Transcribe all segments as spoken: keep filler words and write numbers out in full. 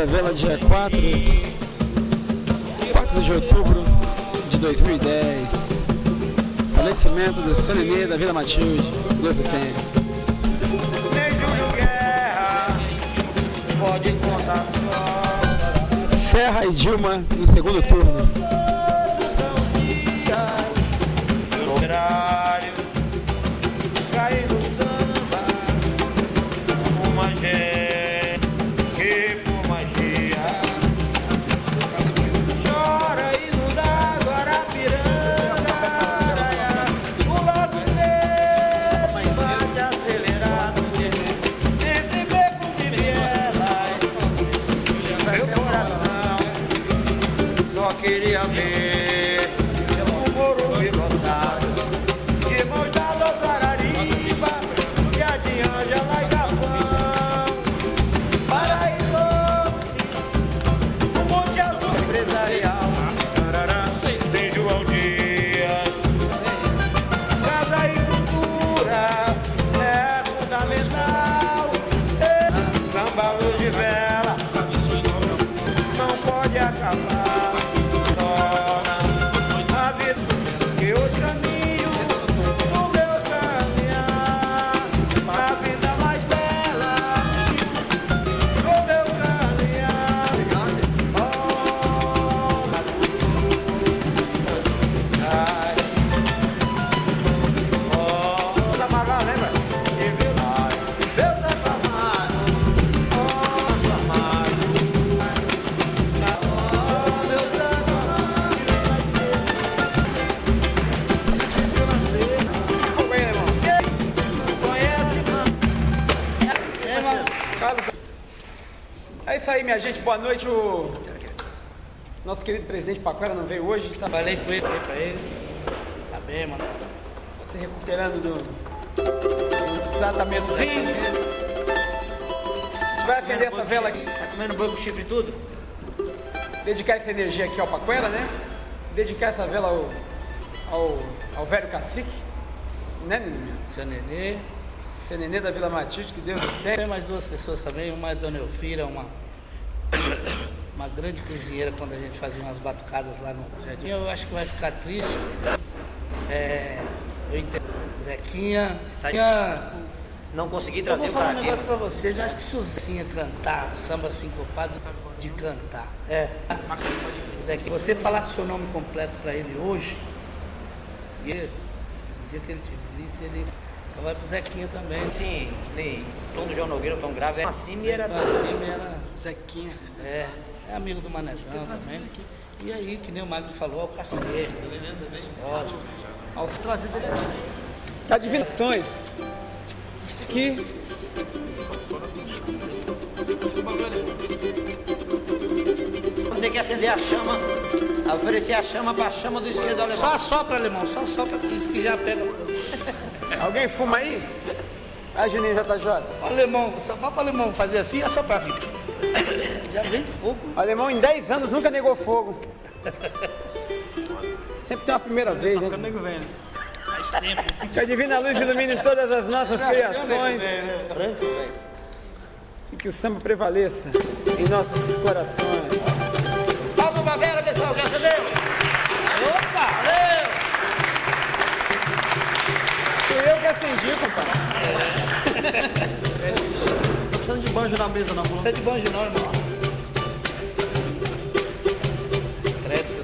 da vela, dia quatro de outubro de dois mil e dez. Falecimento do Senenê da Vila Matilde. Deus o tenha. Serra e Dilma no segundo turno. Queria ver o Morumbi lotado, irmãos da Lozarariba e a de Ângela e Gavão, Paraíso, o Monte Azul Empresarial, sem João Dias, casa e cultura é fundamental, samba, luz de vela, não pode acabar. É isso aí, minha gente, boa noite. O nosso querido presidente Paquera não veio hoje. Tá... Falei com ele, falei pra ele. Tá bem, mano. Tá se recuperando do, do tratamentozinho. A gente vai acender essa vela aqui. Tá comendo boi com chifre e tudo? Dedicar essa energia aqui ao Paquera, né? Dedicar essa vela ao, ao, ao velho cacique, né, Nenê? Seu Nenê. Seu Nenê da Vila Matilde, que Deus o tenha. Tem mais duas pessoas também, uma é Dona Elfira, uma, uma grande cozinheira quando a gente fazia umas batucadas lá no jardim. Eu acho que vai ficar triste. É, eu entendo. Zequinha. Zequinha, não consegui eu trazer vou falar um aqui. negócio pra vocês. Eu acho que se o Zequinha cantar samba sincopado de cantar, é. Zequinha, você falasse o seu nome completo pra ele hoje, e ele, no dia que ele te visse, ele. Então vai pro Zequinha também. Sim, nem tom do João Nogueira, tão grave. Assim era. Assim era. Zequinha. É, é amigo do Manezão também. E aí, que nem o Magno falou, é o caçadeiro. Histórico. Aos trazer dele aqui. Tá divinações. Que. Tem que acender a chama, oferecer a chama pra chama do esquerdo alemão. Só assopra, alemão, só assopra, isso que já pega fogo. Alguém fuma aí? Aí, Juninho J J. O alemão, só fala pro alemão fazer assim e assoprar. Já vem fogo. O alemão em dez anos nunca negou fogo. Sempre tem uma primeira vez, né? Que a divina luz ilumine todas as nossas criações. E que o samba prevaleça em nossos corações. Palma pra vela, pessoal, graças a Deus. Opa, valeu. Fui eu que acendi, compadre. Não precisa de banjo na mesa, não. Não precisa de banjo, não, irmão. Credo.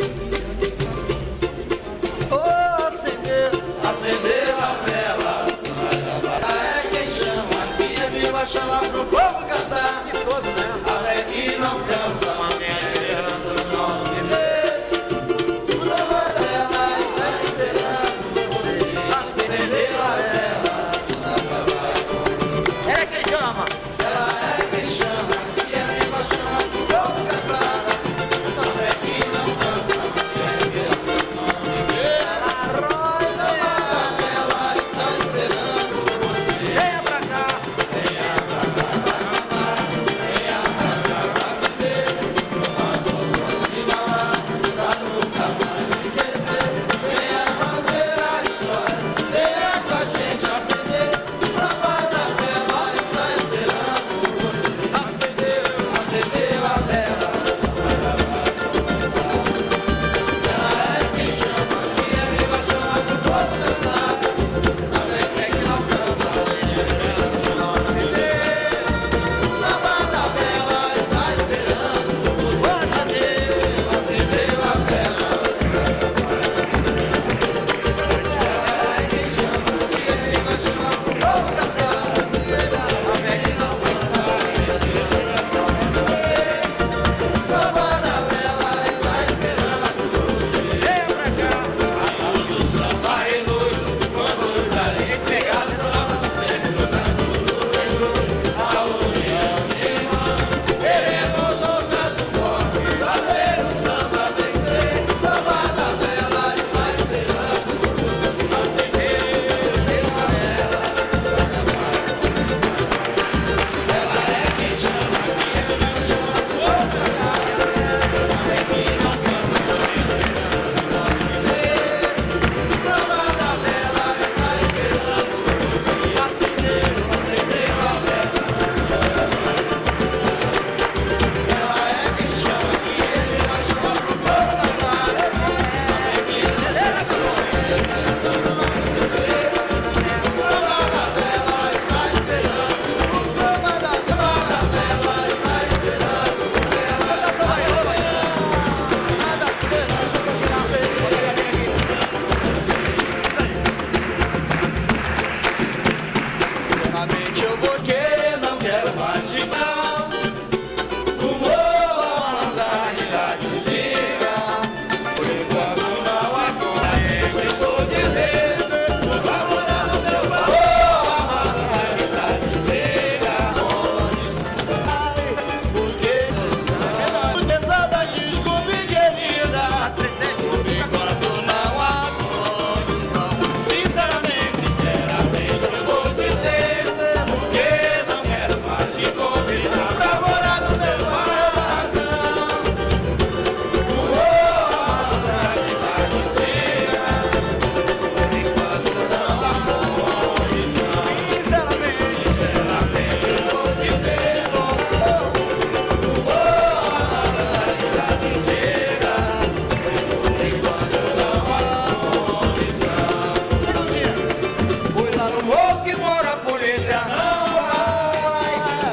Oh, acender, acender a vela. É quem chama, aqui é viva, chama pro povo cantar. Que todo, né? Até que não cansa, mantém a esperança do nosso viver. O samba dela está esperando você. Acender a vela, samba vai com. É quem chama. Ela é quem chama, aqui é viva, chama pro povo cantar. Até que não cansa, mantém a esperança do nosso viver. O samba dela está esperando você. Venha pra cá. Venha pra cá, venha pra cá, pra acender. Nós vamos embora, pra nunca mais esquecer. Venha fazer a história, venha com a gente aprender. O samba da vela está esperando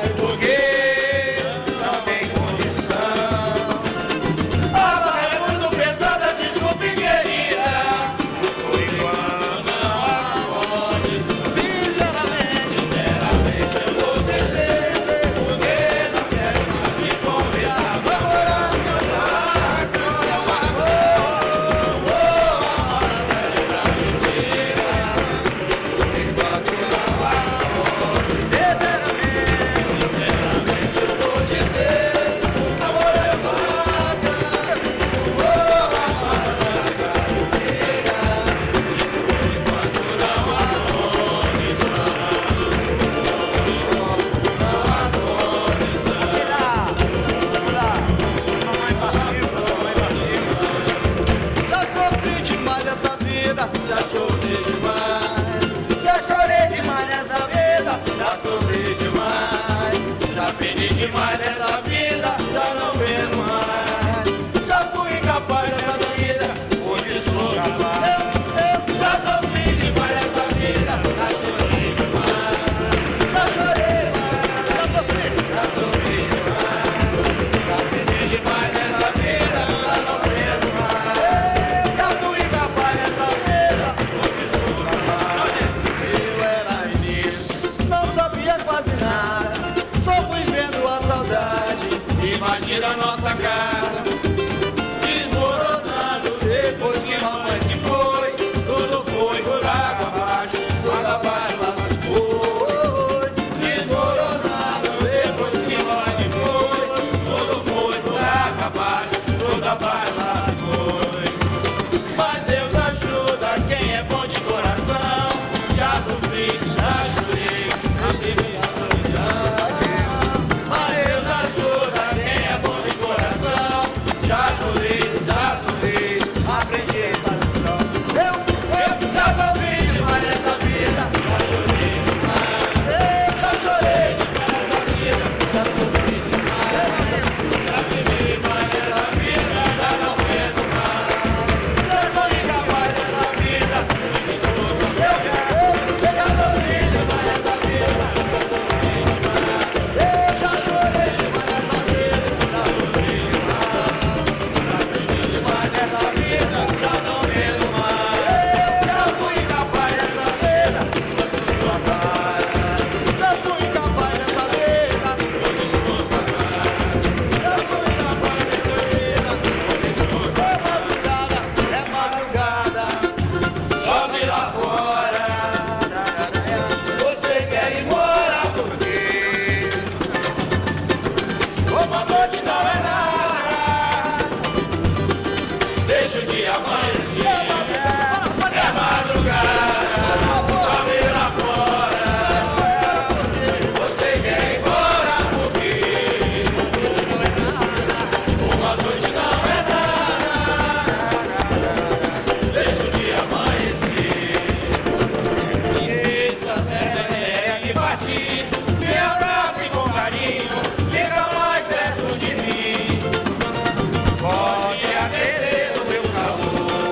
porque não tem condição. A barra é muito pesada, desculpe querida, por enquanto não há condição. Sinceramente, sinceramente eu vou descer, porque não quero mais me convidar. Já sofri demais nessa vida, já chorei demais. Já chorei demais nessa vida, já sofri demais. Já perdi demais nessa vida, já não vejo mais. Já fui incapaz dessa vida, hoje sou capaz. Eu, eu já sofri demais nessa vida, já chorei demais. Já chorei demais, já sofri, já sofri demais. Já perdi demais nessa vida, já não vejo mais. Já fui incapaz dessa vida, hoje sou capaz. Eu era início, não sabia quase nada, só fui vendo a saudade. Imagina a nossa casa desmoronando depois que mamãe se foi. Tudo foi por água abaixo, água abaixo, água foi. Desmoronando depois que mamãe se foi. Tudo foi por água abaixo, tudo abaixo, água foi. Mas Deus ajuda quem é bom de coração. Já sofri, já chorei, já tive a solidão. Mas Deus ajuda quem é bom de coração. Já chorei, já sofri, aprendi essa lição. Eu, eu já sofri demais nessa vida, já chorei demais. Eu já chorei demais nessa vida, já sofri demais. Já vivi demais nessa vida, já não vejo mais. Eu sou incapaz dessa vida, me desculpa. Eu, eu, eu já sofri demais nessa vida, já sofri demais. Eu já chorei demais nessa vida, já sofri demais. Já vivi demais nessa vida, já não vejo mais. Eu já fui incapaz dessa vida, me desculpa. Já fui incapaz dessa vida, me desculpa. Já fui incapaz dessa vida, me desculpa. É madrugada, é madrugada, sobe lá fora. Você quer ir embora por quê? Uma noite não é nada, deixa o dia amanhecer. É madrugada, sobe lá fora. Você quer ir embora por quê? Uma noite não é nada, deixa o dia amanhecer. Isso até me bate, me abrace com carinho, fica mais perto de mim. Pode aquecer o meu calor,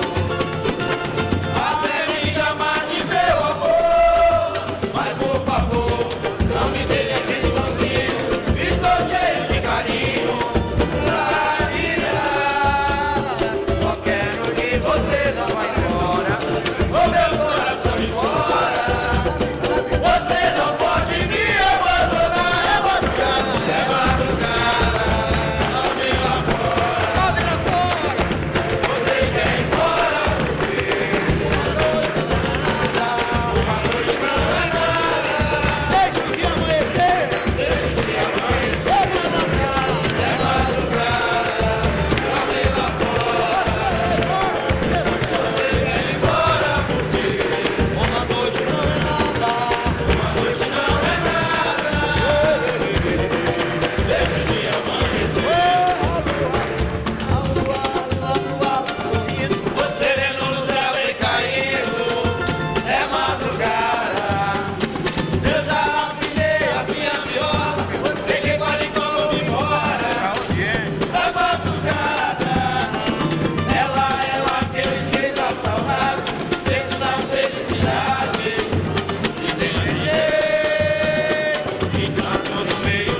até me chamar de meu amor. Mas por favor, não me deixe aqui sozinho, estou cheio de carinho. Laria, só quero que você não vá embora, o meu coração embora. Você não pode me abandonar. É madrugada, é madrugada, sobe lá fora, sobe lá fora. Você quer ir embora por quê? Uma noite não é nada, deixa o dia amanhecer, deixa o dia amanhecer. É madrugada, é madrugada, sobe lá fora. Você quer ir embora por quê? Uma noite não é nada, uma noite não é nada, deixa o dia amanhecer. Você vendo no céu e caindo, é madrugada. Eu já afinei a minha viola, peguei quase como me embora. É madrugada, ela, ela que eu esqueço a saudade, senso da felicidade. E tem um jeito, ficando no meio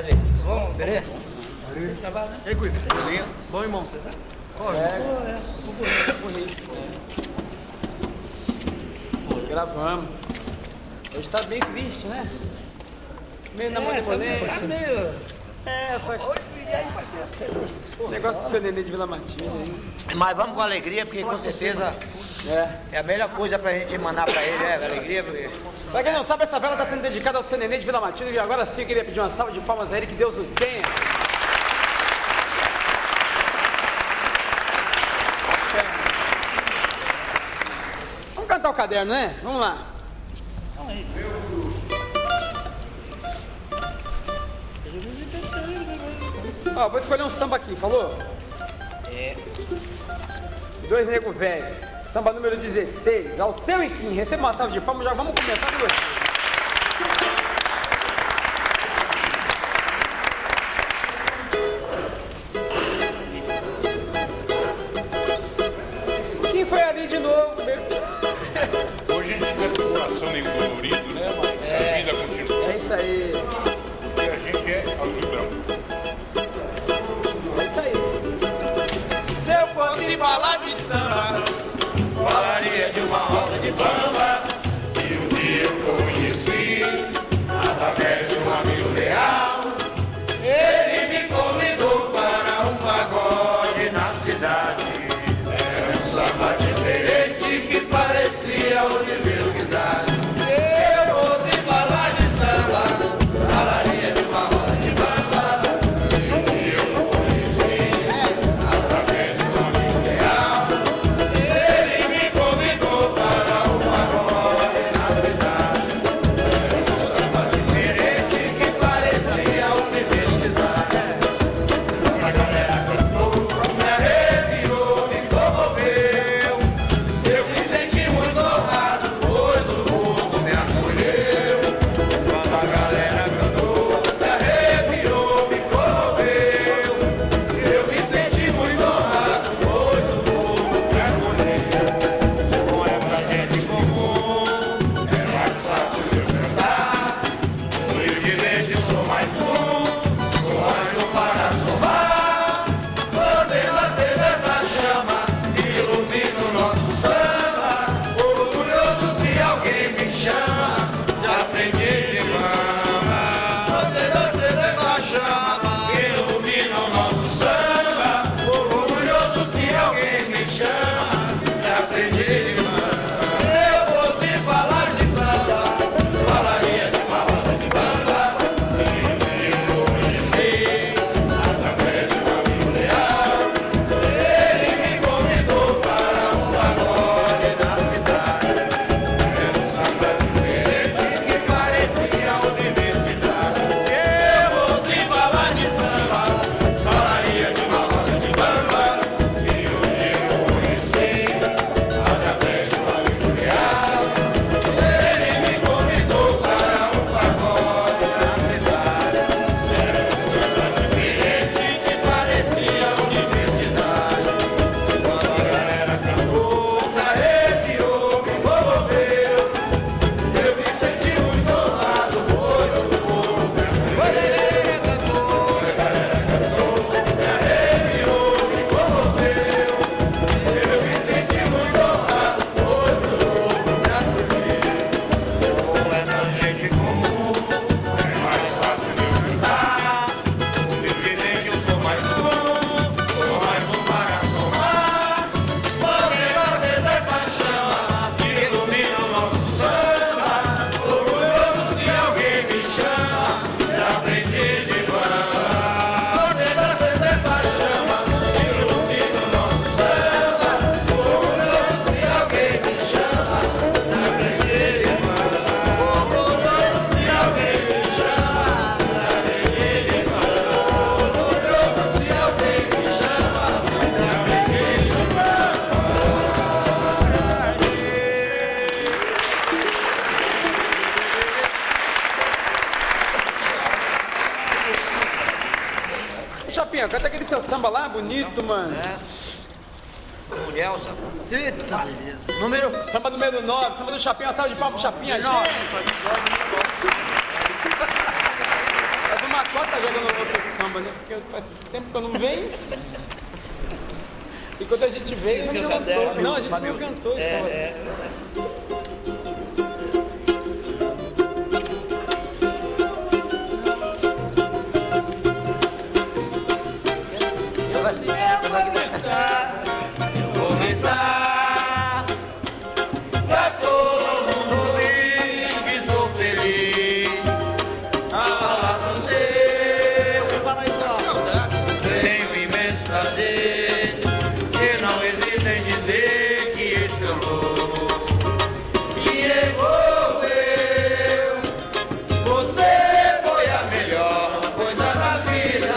Obrigado, velho. Bom, Beleza? vocês trabalham, né? Ei, Cuica. Beleza? Bom, irmão. Pô, é, ficou bonito. Bonito. Foi, gravamos. Hoje tá bem triste, né? Meio na É, tá malemolência. tá meio... É, só que... O negócio do seu nenê de Vila Matilde aí. Mas vamos com alegria, porque com certeza É. é a melhor coisa pra gente mandar pra ele, é alegria, porque... Pra quem não sabe, essa vela está sendo dedicada ao seu nenê de Vila Matilde. E agora sim eu queria pedir uma salva de palmas a ele, que Deus o tenha. Vamos cantar o caderno, né? Vamos lá. Ó, vou escolher um samba aqui, falou? É. Dois nego velhos. Samba número dezesseis. Ao seu e Kim. Receba uma salva de palmas, já vamos começar com você. Quem foi ali de novo? Meu... Hoje a gente fica com o coração meio dolorido, né? Mas a vida continua. É isso aí. E a gente é azul e branco. É isso aí. Se eu fosse falar de samba, falaria de uma roda de bamba que um dia eu conheci através de um amigo leal. Ele me convidou para um pagode na cidade. Era um samba diferente que parecia universidade. Se eu fosse falar de samba, falaria de uma roda de bamba que um dia eu conheci através de um amigo leal. Ele me convidou para um pagode na cidade. Era um samba diferente que parecia universidade. A galera cantou, me arrepiou, me comoveu. Eu me senti muito honrado, pois o povo me acolheu. Quando a galera cantou, me arrepiou, me comoveu. Eu me senti muito honrado, pois o povo me acolheu. Com essa gente comum, é mais fácil eu cantar. No Rio de Verde sou mais um, sou mais um para somar. Podendo acender essa chama, ilumina o nosso samba. Orgulhoso se alguém me chama, já aprendi de mama. Podendo acender essa chama, ilumina o nosso samba. Orgulhoso se alguém me chama, já aprendi de mama. Se eu fosse falar de samba, falaria de uma roda de bamba que eu conheci através de um amigo leal. Ele me convidou para um pagode na cidade. Era um samba diferente que parecia universidade. Se eu fosse falar de samba, falaria de uma roda de bamba que um dia eu conheci através de um amigo leal. Ele me convidou para um pagode na cidade. Era um samba diferente que parecia universidade. Quando a galera cantou, me arrepiou, me comoveu. Eu me senti muito honrado, pois o povo me acolheu. Quando a galera cantou, me arrepiou, me comoveu. Eu me senti muito honrado, pois o povo me acolheu. Com essa gente comum, é mais fácil eu cantar. Evidente eu sou mais um, sou mais um para somar. Podendo acender essa chama, que ilumina o nosso samba. Orgulhoso se alguém me chama, já aprendi de bamba. Podendo acender essa chama, que ilumina o nosso samba. Orgulhoso se alguém me chama, já aprendi de bamba. Orgulhoso se alguém me chama, já aprendi de bamba. Orgulhoso se alguém me chama, já aprendi de Chapinha, canta aquele seu samba lá, bonito, mano. Mulher, o samba. Eita, beleza. Número? Samba número nove, samba do Chapinha, uma salva de palmas pro Chapinha, gente. Nós vamos Macó tá jogando o nosso samba, né? Porque faz tempo que eu não venho. E quando a gente veio, Esqueci não o cantou. caderno. Não, a gente não cantou. É, então. é. Eu vou cantar, eu vou cantar pra todo mundo ouvir que sou feliz. Ah, você, eu falo aí só. Tenho imenso prazer que não hesita em dizer que esse amor me envolveu. Você foi a melhor coisa da vida.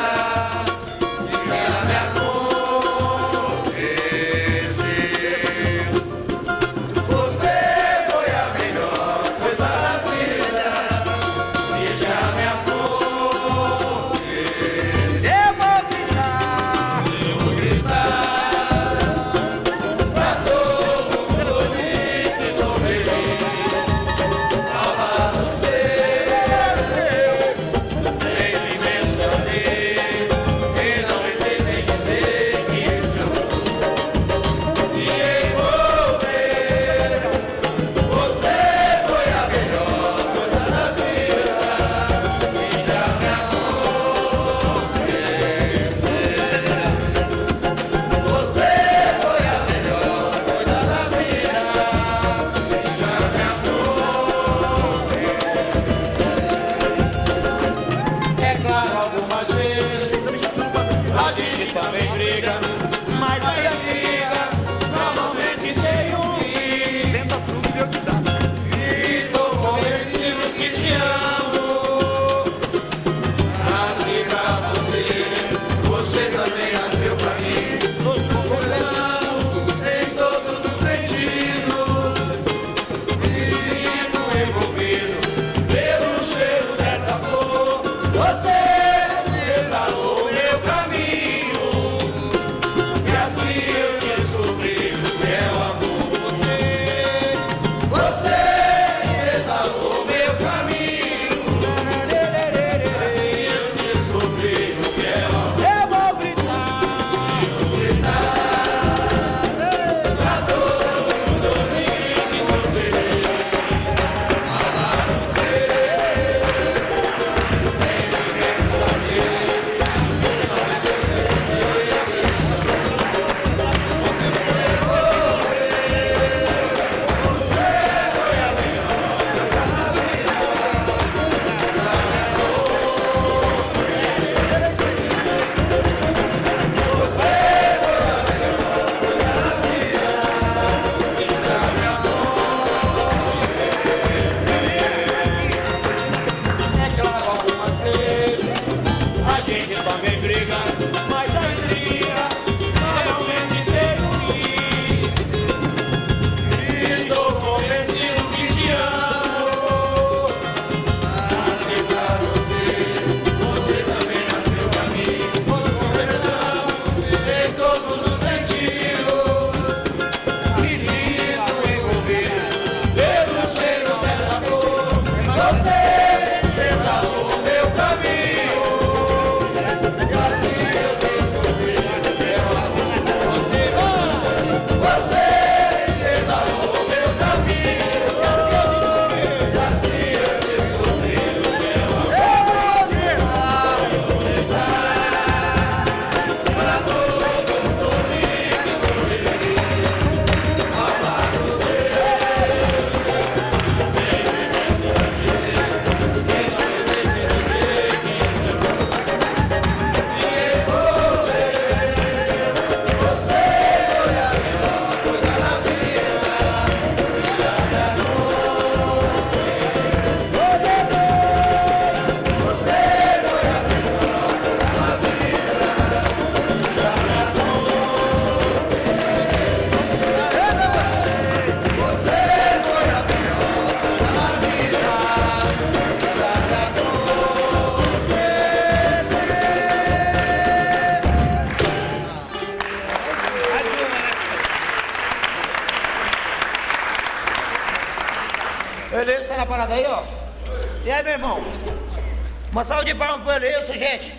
Beleza, tá na parada aí, ó. E aí, meu irmão? Uma salva de palmas para ele, isso, gente.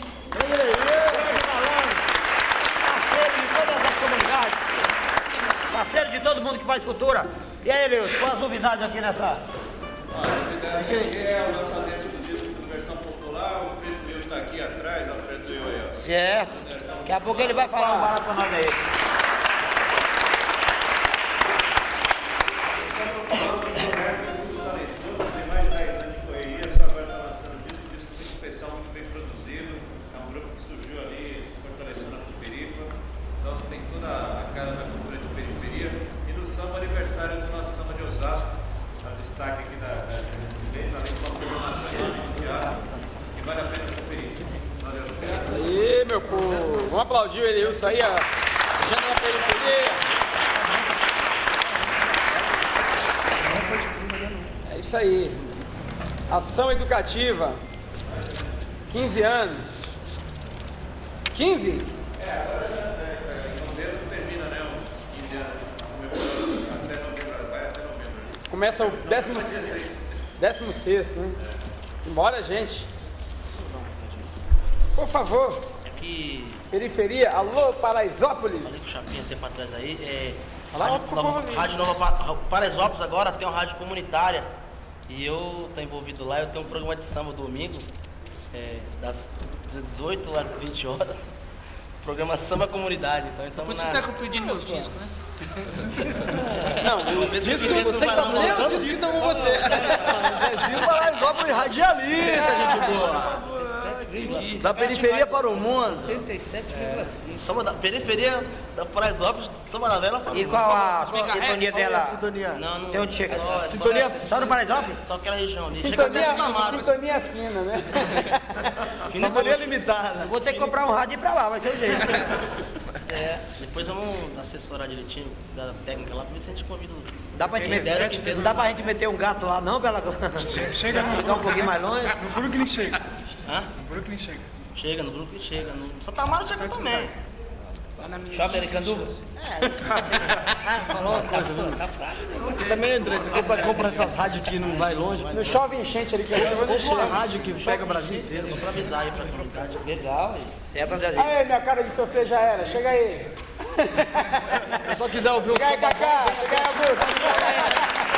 Parceiro de todas as comunidades. Parceiro de todo mundo que faz cultura. E aí, Leus, quais as novidades aqui nessa? A novidade aqui é o lançamento do disco de versão popular. O Preto Meu está aqui atrás, apresentou eu aí, ó. Certo. Daqui a pouco ele vai falar um barato pra nós aí. Tem mais de dez anos de correria, só agora está lançando disco, um disco muito especial, muito bem produzido. É um grupo que surgiu ali, se fortaleceu na periferia. Então tem toda a cara da cultura de periferia. E no samba aniversário do nosso samba de Osasco, a destaque aqui da mês, além de uma programação de teatro, que vale a pena conferir. Valeu. Isso aí, meu povo. Vamos aplaudir o Elielson aí, ó. Já na periferia. É isso aí. Ação educativa. quinze anos. quinze? É, agora em novembro termina, né? Uns quinze anos. Comemorando até novembro, vai até novembro. Começa o décimo, décimo sexto, né? Embora, gente. Por favor. Aqui, Periferia. Alô, Paraisópolis. falei com o Chapinha um tempo atrás aí. É, Fala alto rádio, pro nova, povo ouvir. rádio Nova Pa- Paraisópolis agora tem uma rádio comunitária. E eu tô envolvido lá, eu tenho um programa de samba domingo, é, das dezoito às vinte horas. Programa Samba Comunidade. Então estamos Você na. tá pedindo meus discos, né? Não, Vê os se eu discos, me meto você que no tá balão, lendo, não. os discos estão com você. Brasil Paraisópolis radialista, gente boa. Da periferia para o mundo. oitenta e sete vírgula cinco. Samba da periferia da Paraisópolis, Samba da Vela. E qual a sintonia dela? Não, não. Tem onde chega? Só, é só, Sintonia só no Paraisópolis? só aquela região ali. Chega até Sintonia, Amaro. sintonia fina, né? Fina Sintonia limitada. Vou ter que comprar um rádio e ir pra lá, vai ser o jeito. Depois vamos assessorar direitinho da técnica lá pra ver se a gente convida os. Dá pra, gente Quem me dera meter, que não dá pra gente meter um gato lá não, pra ela Chega no, chegar um pouquinho mais longe? no Brooklyn chega. Hã? No Brooklyn chega. Chega, no Brooklyn chega. No Santa Amaro chega também. Shopping Americanduva? Falou uma coisa, viu? Tá fraco. Você também, André, você compra, compra essas rádios que não vai longe. No chove enchente ali, que eu vou Compra uma deixar. rádio que pega o Brasil inteiro. Só pra avisar aí pra comunidade. Legal, hein? Certo, Andrezinho? Aí, minha cara de sofrer já era, chega aí. Se só quiser ouvir o Chega aí, Cacá, chega aí, Augusto.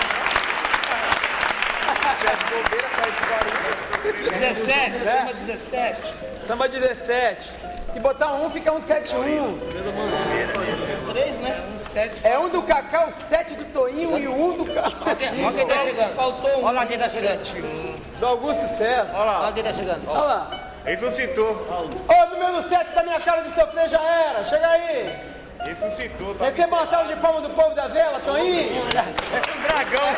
dezessete, samba dezessete. Samba dezessete. Se botar um, fica um sete um. Três, né? Um sete. É um do Cacá, o sete do Toinho e o um do, Ca... Olha quem tá chegando. Faltou um. Olha lá quem tá chegando. do Augusto César. Olha quem tá chegando. Olha lá. Ressuscitou. Ô, número sete da minha cara de sofrer já era, chega aí. Ressuscitou. Tá Receba uma salva de palmas do povo da vela, Toinho. é um dragão.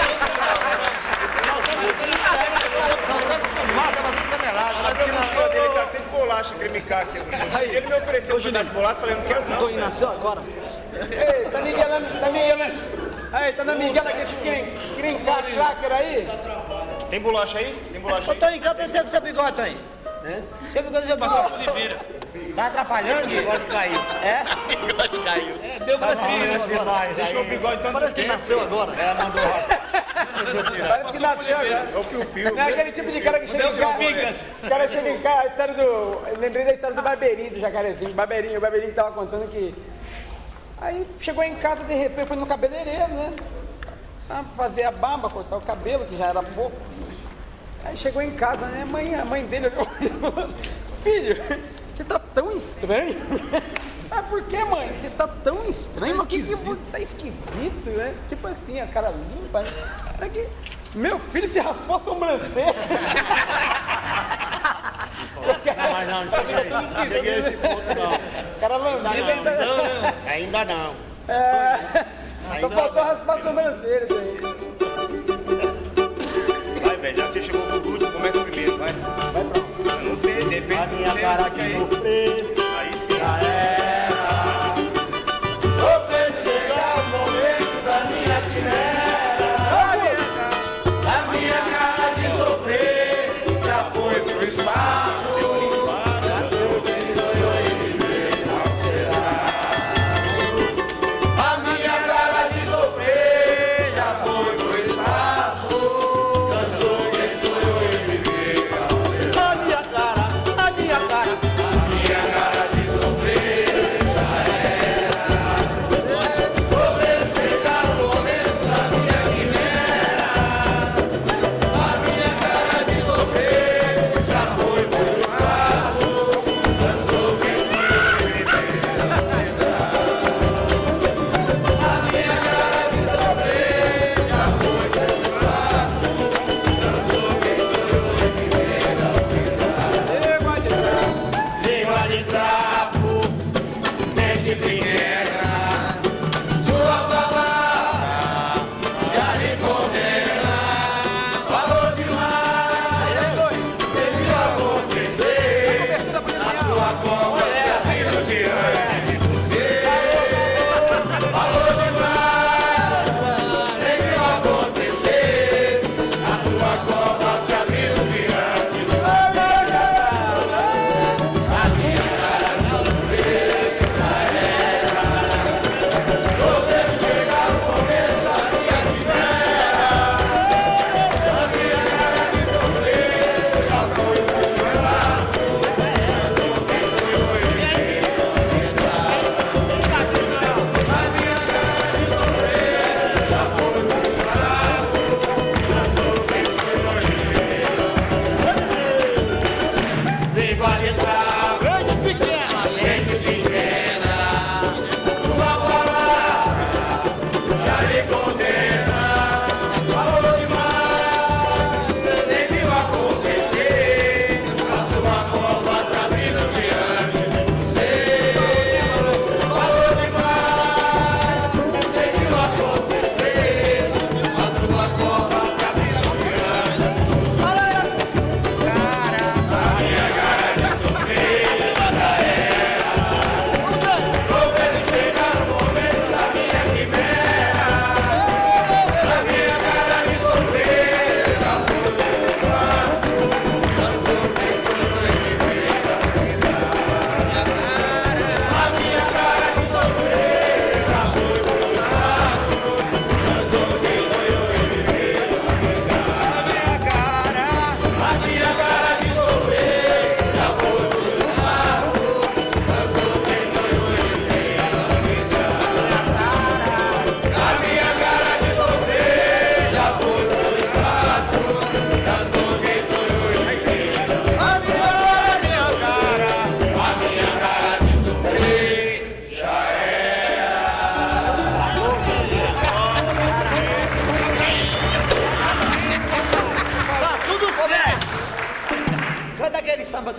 Massa, mas tudo canelado. Mas eu não sou dele, tá sempre bolacha cremicar aqui. Ele me ofereceu um pedaço de bolacha, falei, não quero não. Toinho nasceu agora. Ei, tá miguelando, tá miguelando. Aí, tá na miguela com esse crincar cracker aí? Tem bolacha aí? Tem bolacha Ô, aí? Toninho, cadê seu seu bigode, Toninho? Seu bigode, seu bigode. Tá atrapalhando? O bigode caiu. É? O bigode caiu. É, deu pra três. Deixou o bigode tanto Parece que tempo. nasceu agora. É, mandou. Parece que nasceu agora. É o piu-piu. Não é aquele tipo de cara que chega em casa. O cara chega em casa, a história do. Eu lembrei da história do Barbeirinho do Jacarezinho. Barbeirinho, o Barbeirinho tava contando que. Aí chegou em casa, de repente, foi no cabeleireiro, né? Ah, pra fazer a barba, cortar o cabelo, que já era pouco. Aí chegou em casa, né? A mãe, a mãe dele olhou e falou: Filho, você tá tão estranho. Ah, por que, mãe? Você tá tão estranho? Mas que que tá esquisito, né? Tipo assim, a cara limpa, né? É que meu filho se raspou a sobrancelha. Mas não, não cheguei aí. Não cheguei a esse ponto, não. O cara lambido ainda. Ainda não. É, só faltou raspar a sobrancelha daí. Vai, velho, já que chegou pro grupo, começa primeiro, vai. Vai pra onde? Eu não sei, de repente. A minha você cara fica de aí. sofrer Aí sim. já era. Tô vendo chegar o momento da minha quimera. A minha cara de sofrer já foi pro espaço. A minha cara de sofrer já foi pro espaço. Cansou quem sou eu em viver.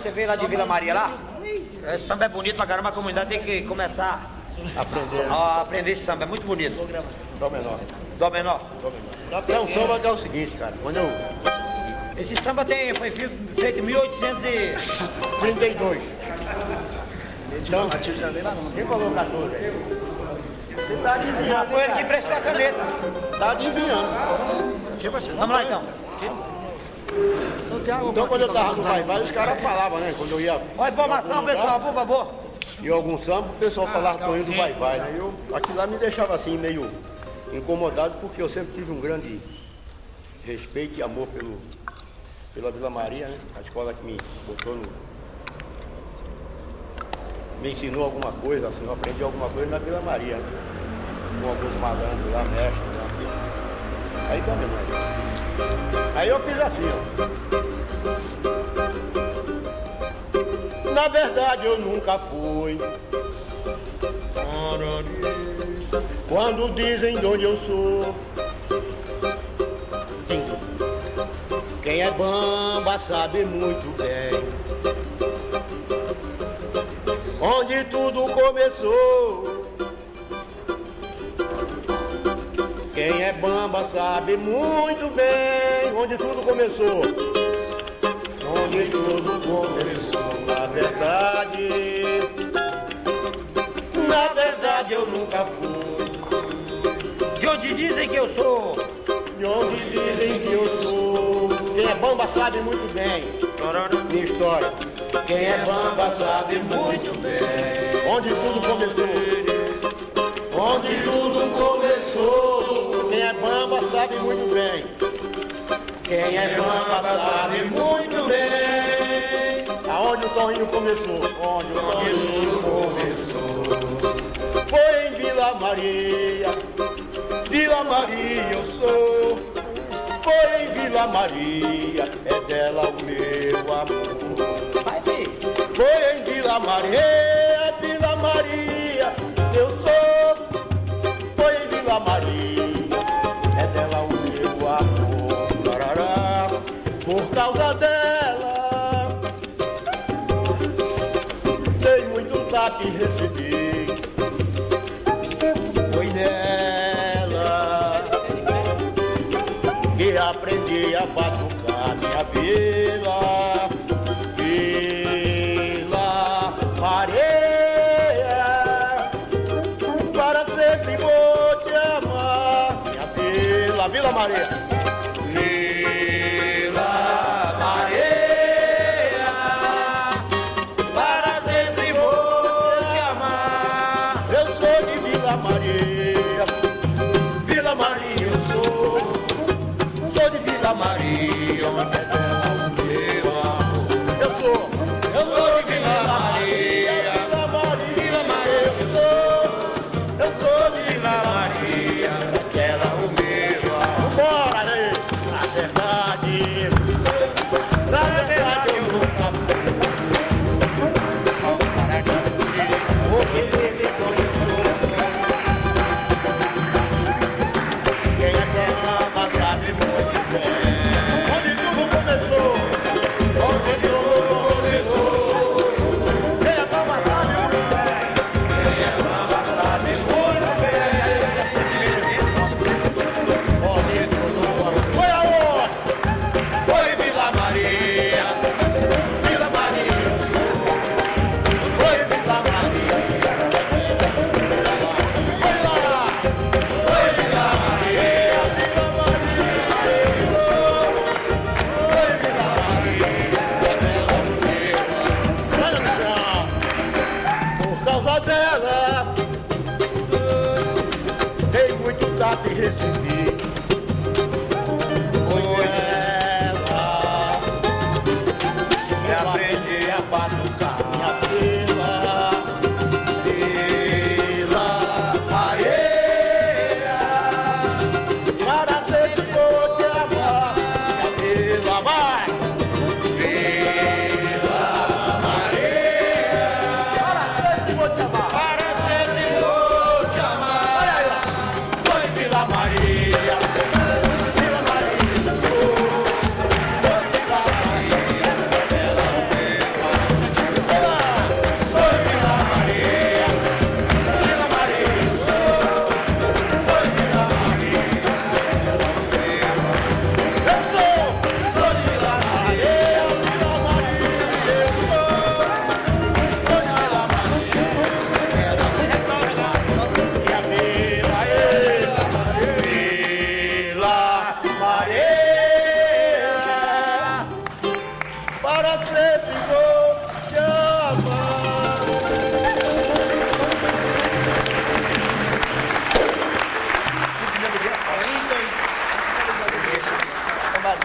você veio lá de Vila Maria lá? Esse samba é bonito pra caramba, a comunidade tem que começar Aprender. a aprender esse samba, é muito bonito. Dó menor. Dó menor? Dó menor. É um samba que é o seguinte, cara. Quando eu. Esse samba tem, foi fe- feito em mil oitocentos e trinta e dois. Então, quem falou quatorze? Você tá adivinhando. Foi ele que prestou a caneta. Tá adivinhando. Vamos lá então. Então, quando eu tava no Vai-Vai, os caras falavam, né? Quando eu ia. Olha a informação, pessoal, por favor. E algum samba, o pessoal falava Toninho do Vai-Vai, né? Eu, aquilo lá me deixava assim, meio incomodado, porque eu sempre tive um grande respeito e amor pelo, pela Vila Maria, né? A escola que me botou no. Me ensinou alguma coisa, assim, eu aprendi alguma coisa na Vila Maria, né? Com alguns malandros lá, mestres lá. Aí também, né? Aí eu fiz assim, ó. Na verdade eu nunca fui. Quando dizem de onde eu sou. Quem é bamba sabe muito bem onde tudo começou. Quem é bamba sabe muito bem onde tudo começou. Onde tudo começou, na verdade. Na verdade eu nunca fui. De onde dizem que eu sou? De onde dizem que eu sou. Quem é bamba sabe muito bem minha história. Quem é bamba sabe muito bem onde tudo começou. Onde tudo começou. Quem é bamba sabe muito bem. Quem é bamba sabe muito bem aonde o Toninho começou. Onde o Toninho começou. Foi em Vila Maria. Vila Maria eu sou. Foi em Vila Maria. É dela o meu amor. Foi em Vila Maria. Vila Maria eu sou. Foi em Vila Maria. É dela o meu amor. Tarará. Por causa dela dei muito tato e recebi. Foi nela que aprendi a batucar minha vila. Vila Maria, para sempre vou te amar. Minha vila, Vila Maria. Vila Maria, para sempre vou te amar. Eu sou de Vila Maria. Vila Maria eu sou. Sou de Vila Maria. Eu sou. Eu sou de Vila Maria. Vila Maria. Vila Maria eu sou. Eu sou de Vila Maria. Aquela o meu amor. Bora, né? Na verdade. Na verdade eu nunca fui. O que teve começou. Quem é bamba sabe muito bem onde tudo começou. Onde tudo começou. Quem é bamba sabe muito bem. Quem é bamba sabe muito bem. Onde tudo começou. Foi aonde? Foi Vila Maria. Vila Maria eu sou. Foi Vila Maria. Foi lá. Foi Vila Maria. Vila Maria eu sou. Foi Vila Maria. Olha no chão. Por causa dela dei muito tato e recebi. Foi ela que aprendi a batucar minha vila. Vila Maria, para sempre vou te amar. Minha vila vai. Vila Maria, para sempre vou te amar. Para sempre vou te amar. Olha aí, ó. Foi Vila Maria.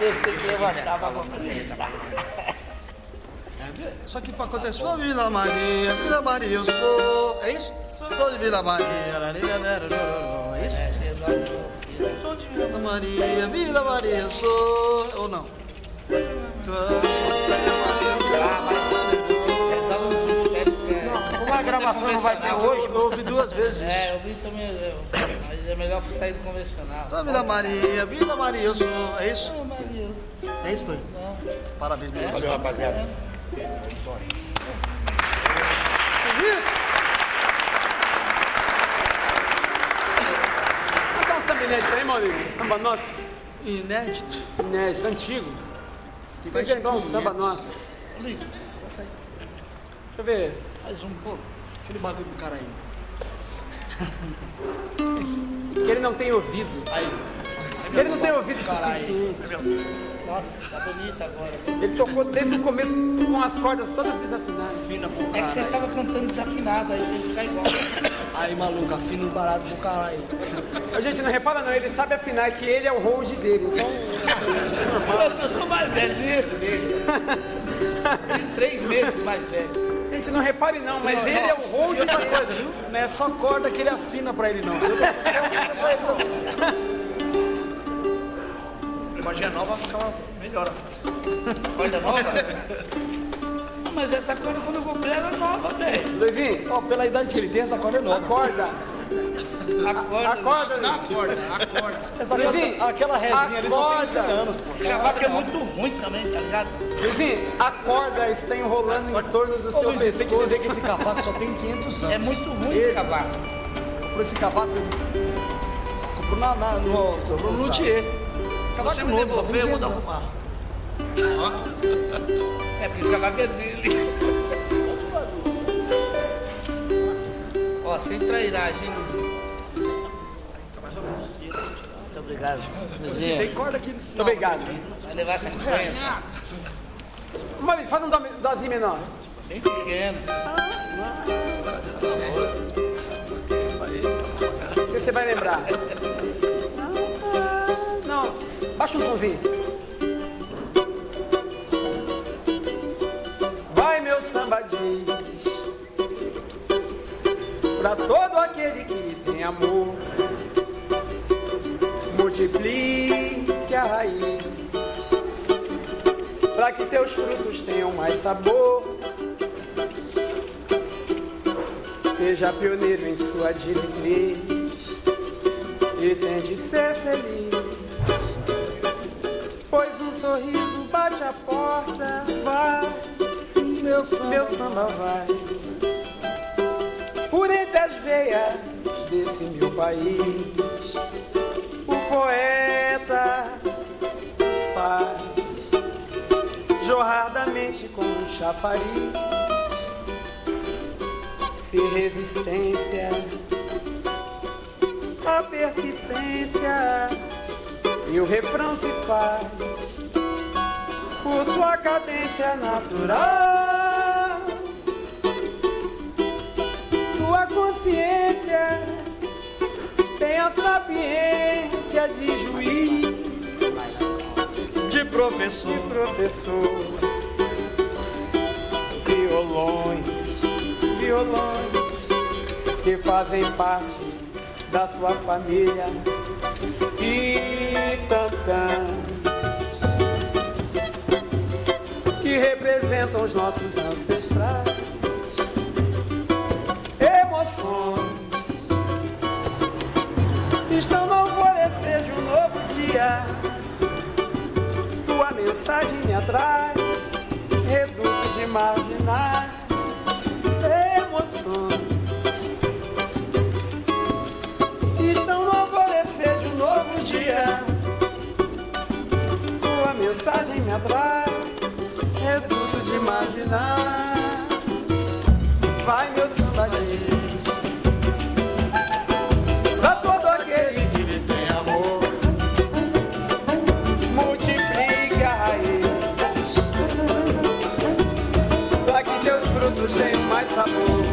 desse tem que levantar pra complementar. Só que pra acontecer, sou Vila Maria, Vila Maria eu sou. É isso? Sou de Vila Maria. É isso? É, sou de Vila Maria, Vila Maria eu sou. Ou não? Ah, mas resolve no cinco sete, cara. Como a gravação não vai ser hoje, eu ouvi duas vezes. É, eu ouvi também, eu, mas é melhor sair do convencional. Sou Vila Maria, Vila Maria eu sou. É isso? Vila Maria eu sou. É isso, Tony? Parabéns, meu. Valeu, rapaziada. Vou dar um samba inédito aí, Maurício. Samba nosso. Inédito? Inédito, antigo. Foi que lembrar um samba nosso. Luiz, passa aí. Deixa eu ver. Faz um pouco. Aquele bagulho do cara aí. Que ele não tem ouvido. Aí. Ele não tem ouvido suficiente. Nossa, tá bonito agora. Ele tocou desde o começo com as cordas todas desafinadas. É que você estava cantando desafinado, aí tem que ficar igual. Aí, maluco, afina o barato do caralho. A gente não repara não, ele sabe afinar que ele é o hold dele, então... Eu sou mais velho mesmo, dele. Tem três meses mais velho. Gente, não repare não, mas ele é o hold outra dele. coisa, viu? Não é só corda que ele afina pra ele, não. Corda nova ficava melhor. Corda nova? Ah, mas essa corda quando eu comprei era nova, velho. Luizinho, ó, pela idade que ele tem, essa corda é nova. Acorda. Acorda. Acorda, Não, acorda, acorda. Essa Luizinho, corda, aquela resinha ali só tem acorda. cem anos, pô. Esse cavaco é muito ruim também, tá ligado? Luizinho, a corda está enrolando em torno do Ô, seu Luiz, você tem que pescoço. entender que esse cavaco só tem quinhentos anos. É muito ruim esse cavaco. Comprou esse cavaco, comprou na, na, no, comprou no luthier. Cavaco Você me novo, devolver, eu vou dar dar arrumar. É porque esse cavaco é dele. Ó, sem trairagem, hein, Luizinho? Muito obrigado. Luizinho, Tem corda aqui. Muito obrigado. vai levar cinquenta. Maurício, faz um dó, dózinho menor. Bem pequeno. Não sei se você vai lembrar. Não, baixa um tomzinho. Vai, meu samba diz pra todo aquele que lhe tem amor, multiplique a raiz pra que teus frutos tenham mais sabor. Seja pioneiro em sua diretriz e tente ser feliz, pois um sorriso bate a porta. Vai, meu samba, meu samba vai por entre as veias desse meu país. O poeta faz jorrar da mente como um chafariz. Se resistência, a persistência e o refrão se faz por sua cadência natural. Tua consciência tem a sapiência de juiz, De professor. de professor. Violões, violões que fazem parte da sua família e tantãs que representam os nossos ancestrais. Emoções estão no alvorecer de um novo dia. Tua mensagem me atrai, reduto de marginais. Emoções estão no alvorecer de um novo dia. Tua mensagem me atrai, reduto de marginais. Vai, meu samba diz pra todo aquele que lhe tem amor, multiplique a raiz pra que teus frutos tenham mais sabor.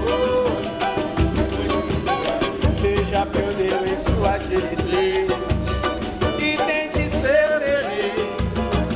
Seja pioneiro em sua diretriz e tente ser feliz,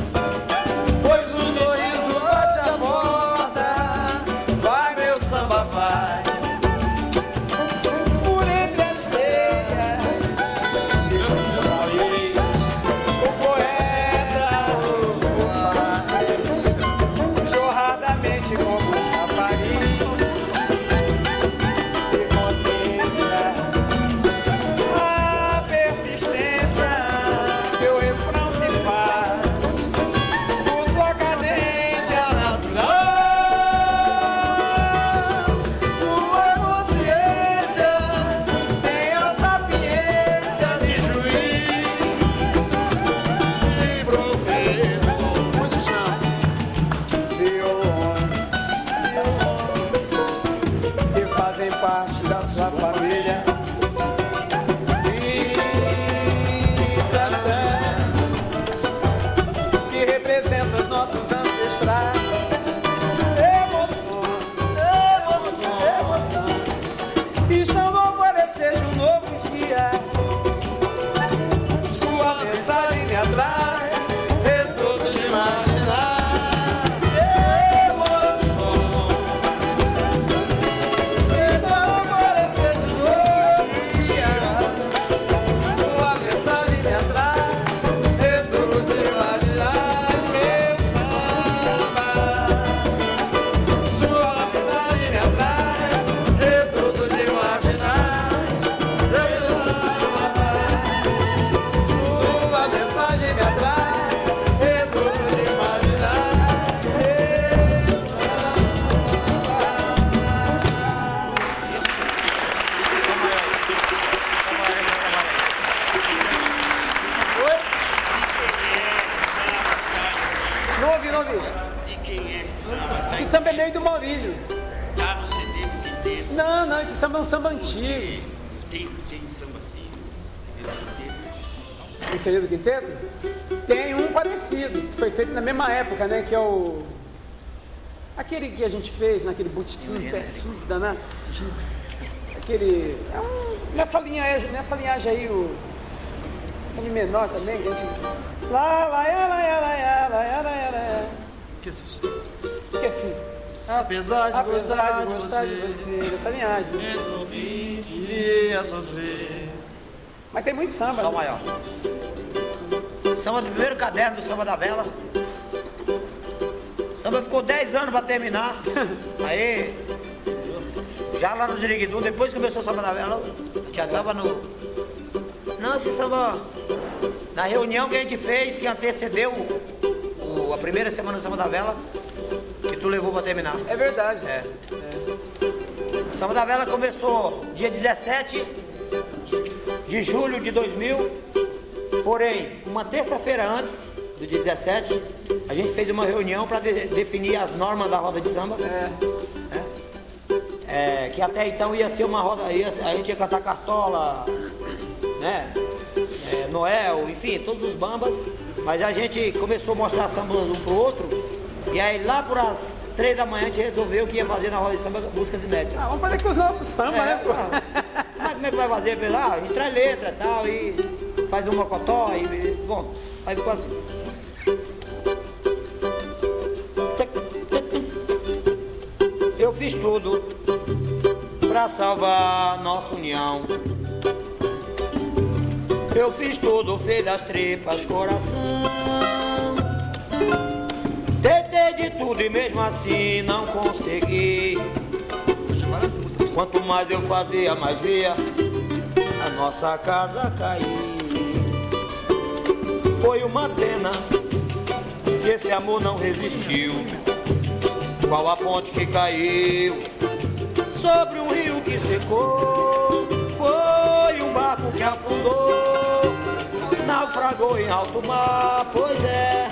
ganhei do Maurílio. Tá no C D do Quinteto. Não, não, esse samba é um samba antigo. Tem, tem samba assim, C D do Quinteto. O C D do Quinteto? Tem um parecido, que foi feito na mesma época, né? Que é o... Aquele que a gente fez naquele botequim, pé sujo, danado. Aquele... É um... Nessa linhagem, nessa linhagem aí, o... Essa menor também, que a gente... Lá, lá, lá, lá, lá, lá, lá, lá, lá. Que susto. Que é filho? Apesar de Apesar de gostar gostar de de você, dessa linhagem. Resolvi, queria sofrer. Mas tem muito samba. Só né? maior. Samba do primeiro caderno do Samba da Vela. O samba ficou dez anos pra terminar. Aí, já lá no Ziriguidu, depois que começou o Samba da Vela, já tava no... Não, esse samba... Na reunião que a gente fez, que antecedeu o, a primeira semana do Samba da Vela, que tu levou pra terminar. É verdade. É. O Samba da Vela começou dia dezessete de julho de dois mil, porém, uma terça-feira antes do dia dezessete, a gente fez uma reunião para de, definir as normas da roda de samba. É. É, que até então ia ser uma roda, ia, a gente ia cantar Cartola, né? É, Noel, enfim, todos os bambas, mas a gente começou a mostrar sambas um pro outro, e aí lá por as três da manhã a gente resolveu que ia fazer na roda de samba músicas inéditas. Ah, vamos fazer com os nossos sambas, É, né, pô? Mas como é que vai fazer? Lá, a gente traz letra e tal, e faz um mocotó, e, e bom, aí ficou assim. Eu fiz tudo pra salvar nossa união. Eu fiz tudo, fiz das tripas coração. Tentei de tudo e mesmo assim não consegui. Quanto mais eu fazia, mais via a nossa casa cair. Foi uma pena que esse amor não resistiu. Qual a ponte que caiu sobre um rio que secou. Foi um barco que afundou, naufragou em alto mar. Pois é,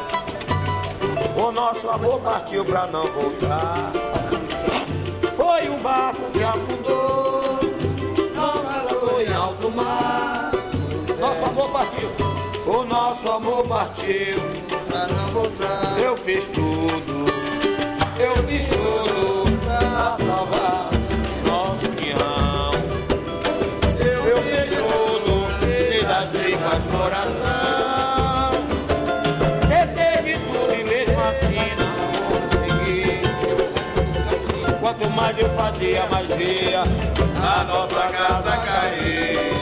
o nosso amor partiu pra não voltar. Foi um barco que afundou, naufragou em alto mar. Nosso amor partiu, o nosso amor partiu pra não voltar. Eu fiz tudo, eu fiz tudo pra salvar nossa união. Eu fiz tudo, fiz das tripas coração. Tentei de tudo e mesmo assim não consegui. Quanto mais eu fazia, mais via a nossa casa cair.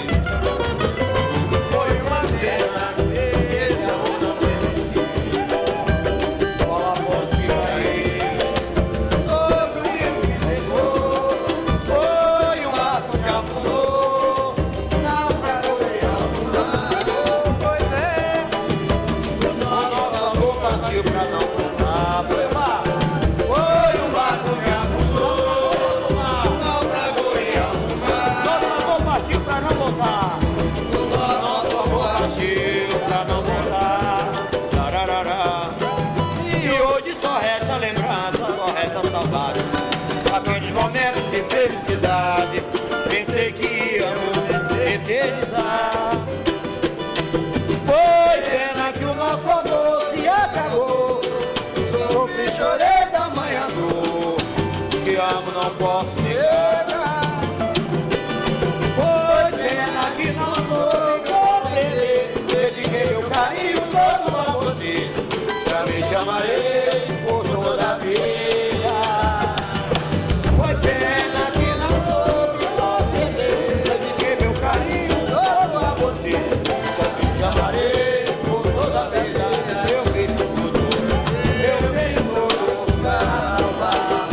Foi uma pena que esse amor não resistiu. Qual a ponte que caiu sobre o rio que secou. Foi um barco que afundou, naufragou em alto mar. Pois é, o nosso amor partiu pra não voltar. Foi um barco, foi um barco que afundou, naufragou em alto mar. Nosso amor partiu pra não voltar. Nosso amor partiu pra não voltar. Tararará. E hoje só resta lembrança, só resta saudade. Aqueles momentos de felicidade, pensei que íamos eternizar. Foi pena que o nosso amor se acabou. Sofri, chorei da manhã dor. Te amo, não posso negar. Foi pena que não soube compreender. Dediquei meu carinho todo a você. Pra mim te amarei por toda a vida. Foi pena que não soube compreender. Dediquei meu carinho todo a você. Pra mim te amarei por toda a vida. Eu fiz tudo, eu fiz tudo pra salvar.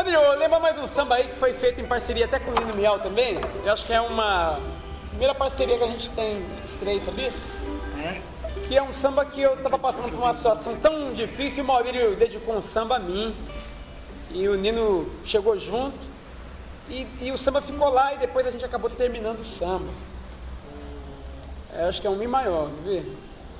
Adriano, lembra mais um samba aí que foi feito em parceria até com o Nino Miel também? Eu acho que é uma primeira parceria que a gente tem, os três, sabia? É? Que é um samba que eu tava passando por uma situação tão difícil e o Maurílio dedicou um samba a mim. E o Nino chegou junto e, e o samba ficou lá e depois a gente acabou terminando o samba. É, acho que é um Mi maior, quer ver?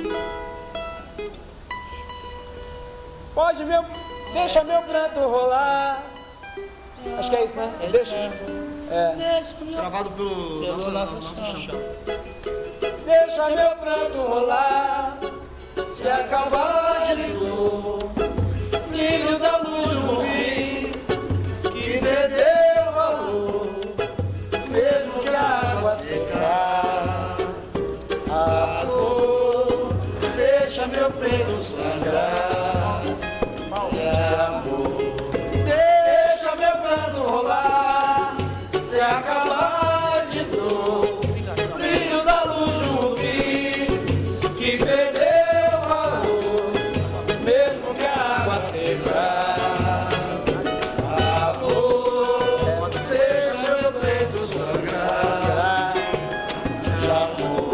Pode meu, deixa meu pranto rolar. Acho que é isso, né? Deixa. É. Gravado pelo, Pelo nosso, nosso nosso chão. chão. Deixa meu pranto rolar. Se acabar de dor, brilho da luz no rio que perdeu valor, mesmo que a água secar. A flor deixa meu peito sangrar de amor. Deixa meu pranto rolar, se acabar de dor, brilho da luz no rio que perdeu valor, mesmo que a água secar. A flor deixa meu peito sangrar de amor.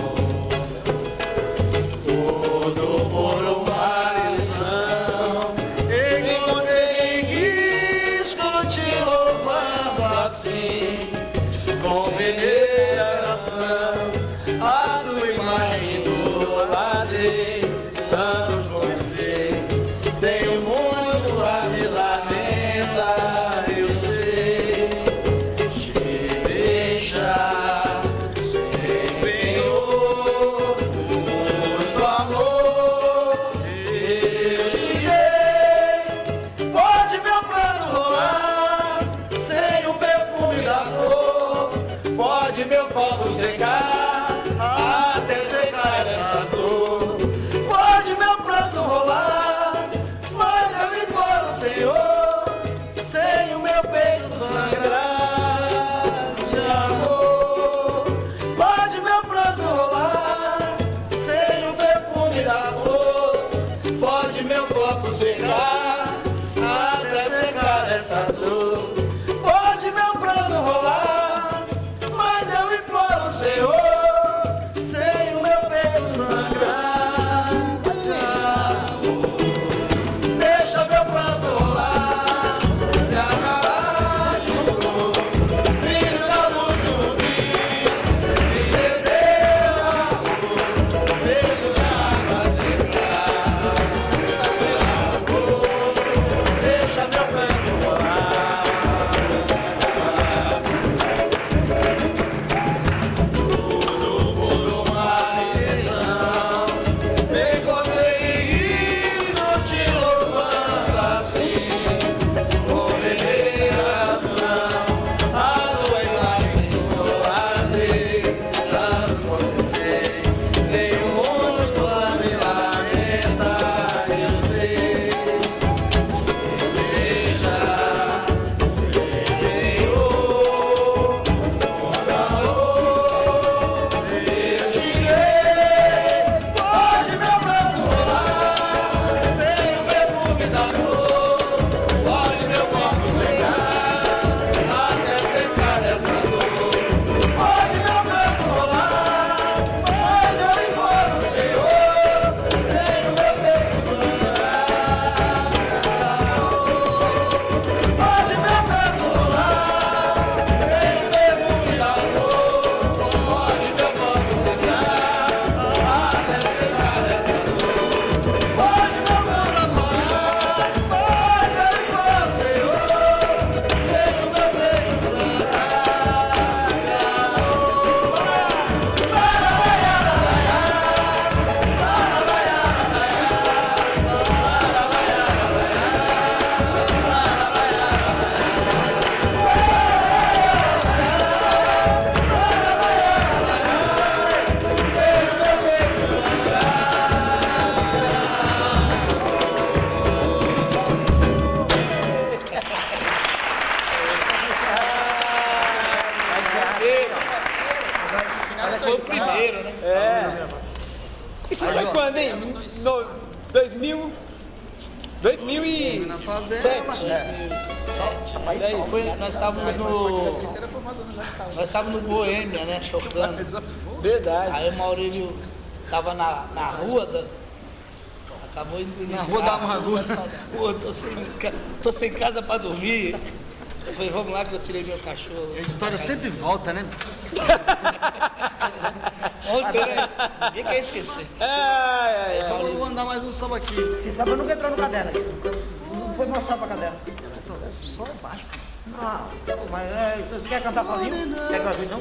Tudo por uma lição encontrei em risco te louvando assim, com veneração a tua imagem do ladrei, tantos você tenho muito a me lamentar, eu sei, te deixar sem penhor, muito amor eu te dei. Pode meu plano rolar sem o perfume da flor, pode meu copo secar até secar essa dor, pode meu pranto rolar, mas eu imploro, Senhor, sem o meu peito sangrar de amor. Pode meu pranto rolar, sem o perfume da flor, pode meu copo secar até secar essa dor, pode meu pranto rolar, mas eu imploro, Senhor, e Na favela. sete. Mas aí foi, nós estávamos no. Nós estávamos no Boêmia, né? Tocando. Verdade. Aí o Maurílio tava na, na rua da. Acabou indo dormir. Na de rua da casa. amargura. Pô, tô sem, ca- tô sem casa pra dormir. Eu falei, vamos lá que eu tirei meu cachorro. A história sempre volta, né? Ontem, né? Ninguém quer esquecer. Ai, ai, Então ai. eu vou mandar mais um samba aqui. Esse samba nunca entrou no caderno aqui. Não foi mostrar pra caderno. Só baixo. Não, mas é, você quer cantar sozinho? Quer que eu ajude, não?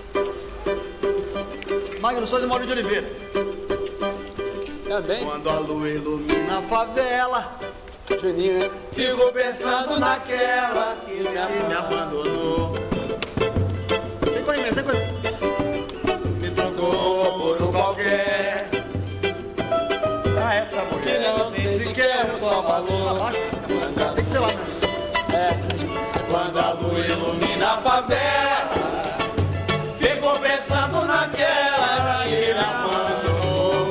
Magno Souza e Maurício de Oliveira. Também. Quando a lua ilumina a favela, Juninho, né? fico pensando naquela que me abandonou. Sem conhecer, sem conhecer. Me trocou por um qualquer. Ah, essa mulher. Que não tem sequer o seu valor. Tem que ser lá, né? Quando a lua ilumina a favela, fico pensando naquela que me abandonou.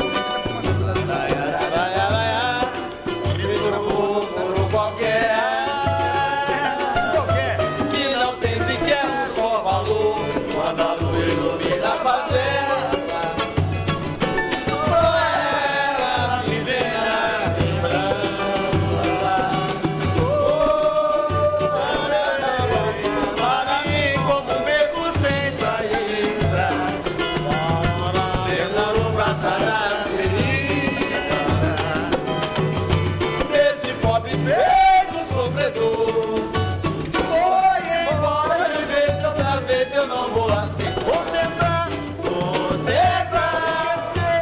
Me trocou por um qualquer, que não tem sequer um só valor. Quando a lua ilumina a favela, só ela me vem na para mim como um beco sem saída. Declarou pra sarar a ferida desse pobre feio sofredor. Foi embora de vez, outra vez eu não vou assim. Vou tentar, vou tentar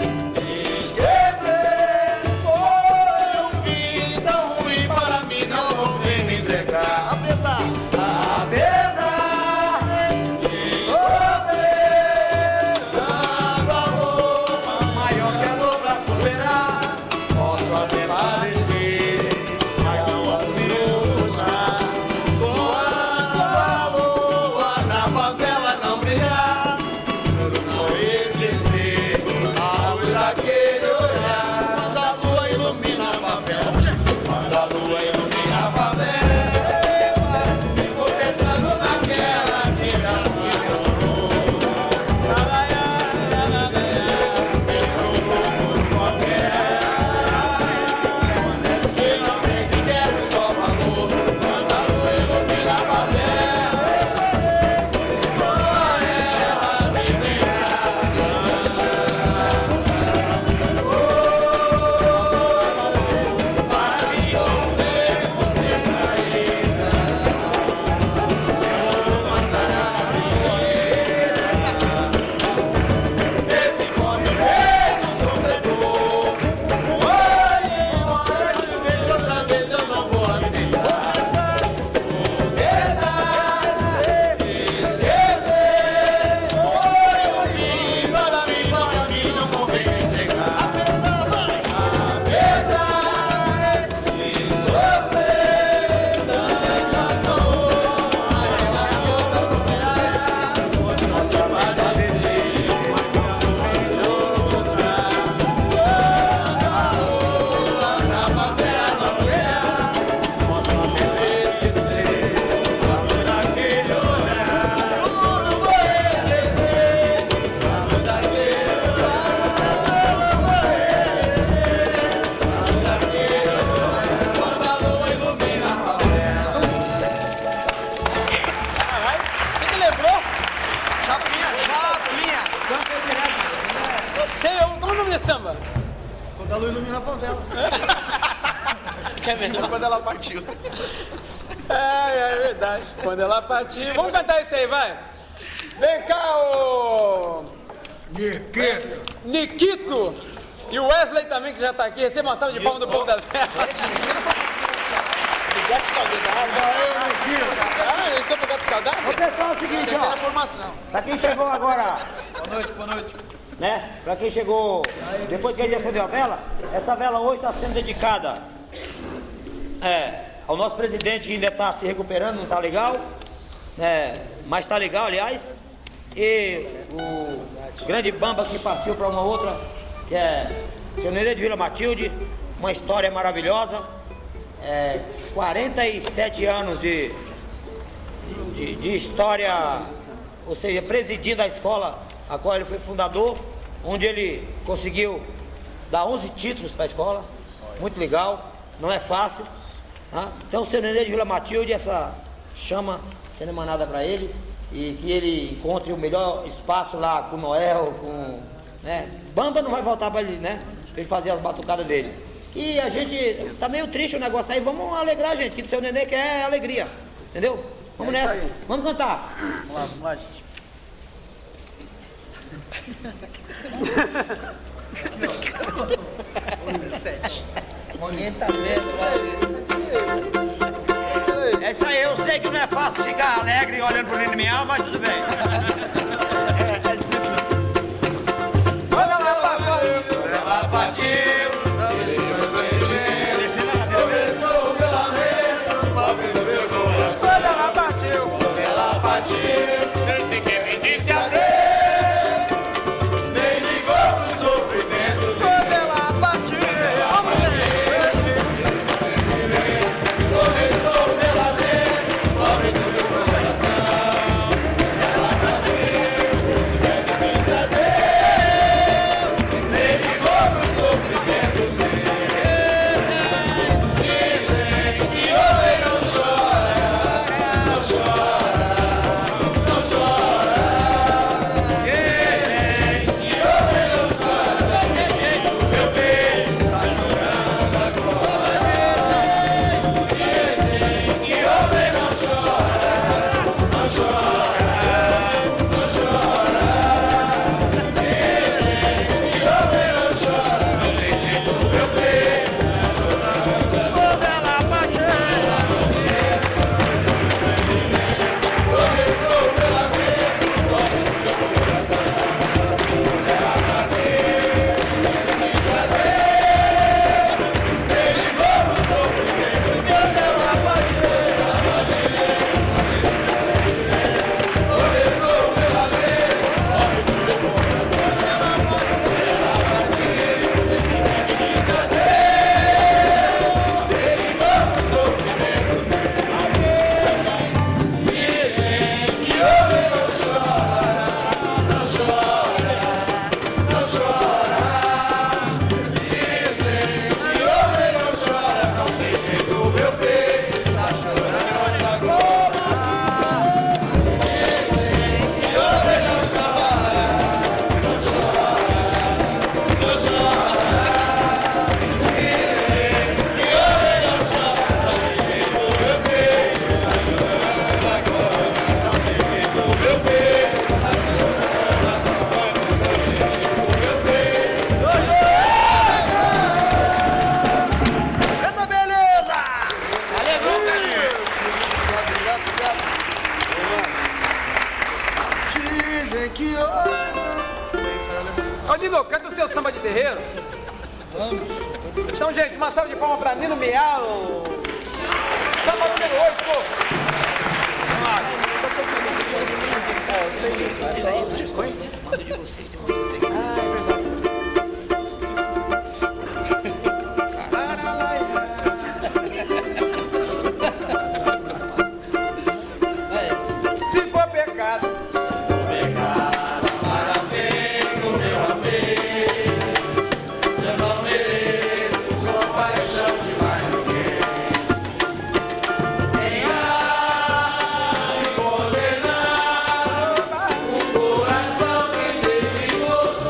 esquecer. Foi um fim tão ruim para mim, não vou nem me entregar. Apesar, apesar de sofrer tanto amor, maior que a dor pra superar. Posso até parecer, mas não consigo puxar. Quando a lua na favela não brilhar, juro não esquecer a luz daquele olhar. Quando a lua ilumina a favela, quando a lua ilumina a favela, fico pensando naquela que me abandonou. Que não tem sequer um só valor. Quando a lua ilumina a favela, só ela me verá. Para mim como um beco sem saída. Esse pobre feio sofredor. Foi embora de vez, outra vez eu não vou aceitar. Vou tentar esquecer. Foi um fim para mim, para mim não vou me entregar. Apesar, apesar de sofrer tanto amor, ela que outra superar. Pode não se agradecer, mas não vou mostrar. Quando a lua na favela brilhar, posso até esquecer a luz daquele olhar. Juro vou esquecer a luz daquele olhar. Juro vou esquecer a luz daquele olhar. Quando a lua ilumina a favela. Caralho, quem que lembrou? Chapinha, chapinha. Você, eu, como é o nome desse samba? Quando a lua ilumina a favela. Que é melhor quando ela partiu. É, é verdade. Quando ela partir. Vamos cantar isso aí, vai. Vem cá, o Nikito e o Wesley também, que já tá aqui. Receba uma salva de palmas do povo das terras. Ah, eles estão pro gato escaldado? Ô pessoal, é o seguinte, Terceira ó. formação. Pra quem chegou agora, Boa noite, boa noite. né? Pra quem chegou depois que a gente acendeu a vela, essa vela hoje está sendo dedicada é, ao nosso presidente que ainda está se recuperando, não está legal, né? Mas está legal, aliás. E o grande Bamba que partiu para uma outra, que é Senhor Nereu de Vila Matilde, uma história maravilhosa. é, quarenta e sete anos de, de, de história, ou seja, presidindo a escola a qual ele foi fundador, onde ele conseguiu dar onze títulos para a escola. Muito legal, não é fácil. Tá? Então, o seu Nenê de Vila Matilde, essa chama sendo emanada para ele, e que ele encontre o melhor espaço lá com o Noel, com, né? Bamba não vai voltar para ele, né? Para ele fazer as batucadas dele. E a gente tá meio triste o negócio aí, vamos alegrar a gente, que o seu Nenê quer alegria, entendeu? Vamos É nessa, isso aí. vamos cantar. Vamos lá, vamos lá, gente. Ninguém tá vendo, vai. É isso aí, eu sei que não é fácil ficar alegre olhando pro Nino Miau, mas tudo bem. Olha lá, papai. Ela partiu, começou meu lamento, pobre do meu coração. Olha lá, partiu. Ela partiu, nem sequer me disse adeus, nem ligou pro sofrimento. Quando ela partiu, começou meu lamento, pobre do meu coração. Ela partiu, nem sequer me disse adeus, nem ligou pro sofrimento. Dizem que homem não chora, não chora, não chora. Dizem que homem não chora, não tem jeito, meu peito tá chorando agora. Dizem que homem não chora, não chora, não chora. Dizem que homem não chora, não tem jeito, meu peito tá chorando. Quando ela partiu, começou meu lamento, pobre do meu coração. Ela partiu, disse adeus, nem ligou pro sofrimento. Quando ela partiu, começou meu lamento, pobre do meu coração. Ela partiu, disse adeus, nem ligou pro sofrimento. Dizem que homem não chora, não chora, não chora. Dizem que homem não chora, não tem jeito, meu peito tá chorando agora. Dizem que homem não chora, não chora, não chora. Dizem que homem não chora, não tem jeito, meu peito tá chorando agora. Não tem jeito, meu peito tá chorando agora. Não tem jeito, meu peito tá chorando. Essa beleza! Valeu, Carinho. Dizem que Ô, Nino, canta o seu samba de terreiro? Vamos. Então, gente, uma salva de palmas pra Nino Miau. Samba número oito, pô. Manda de vocês, tem uma coisa aqui. Ah, é verdade. Se for pecado, eu não mereço compaixão de mais ninguém. Quem há de condenar um coração que teve você?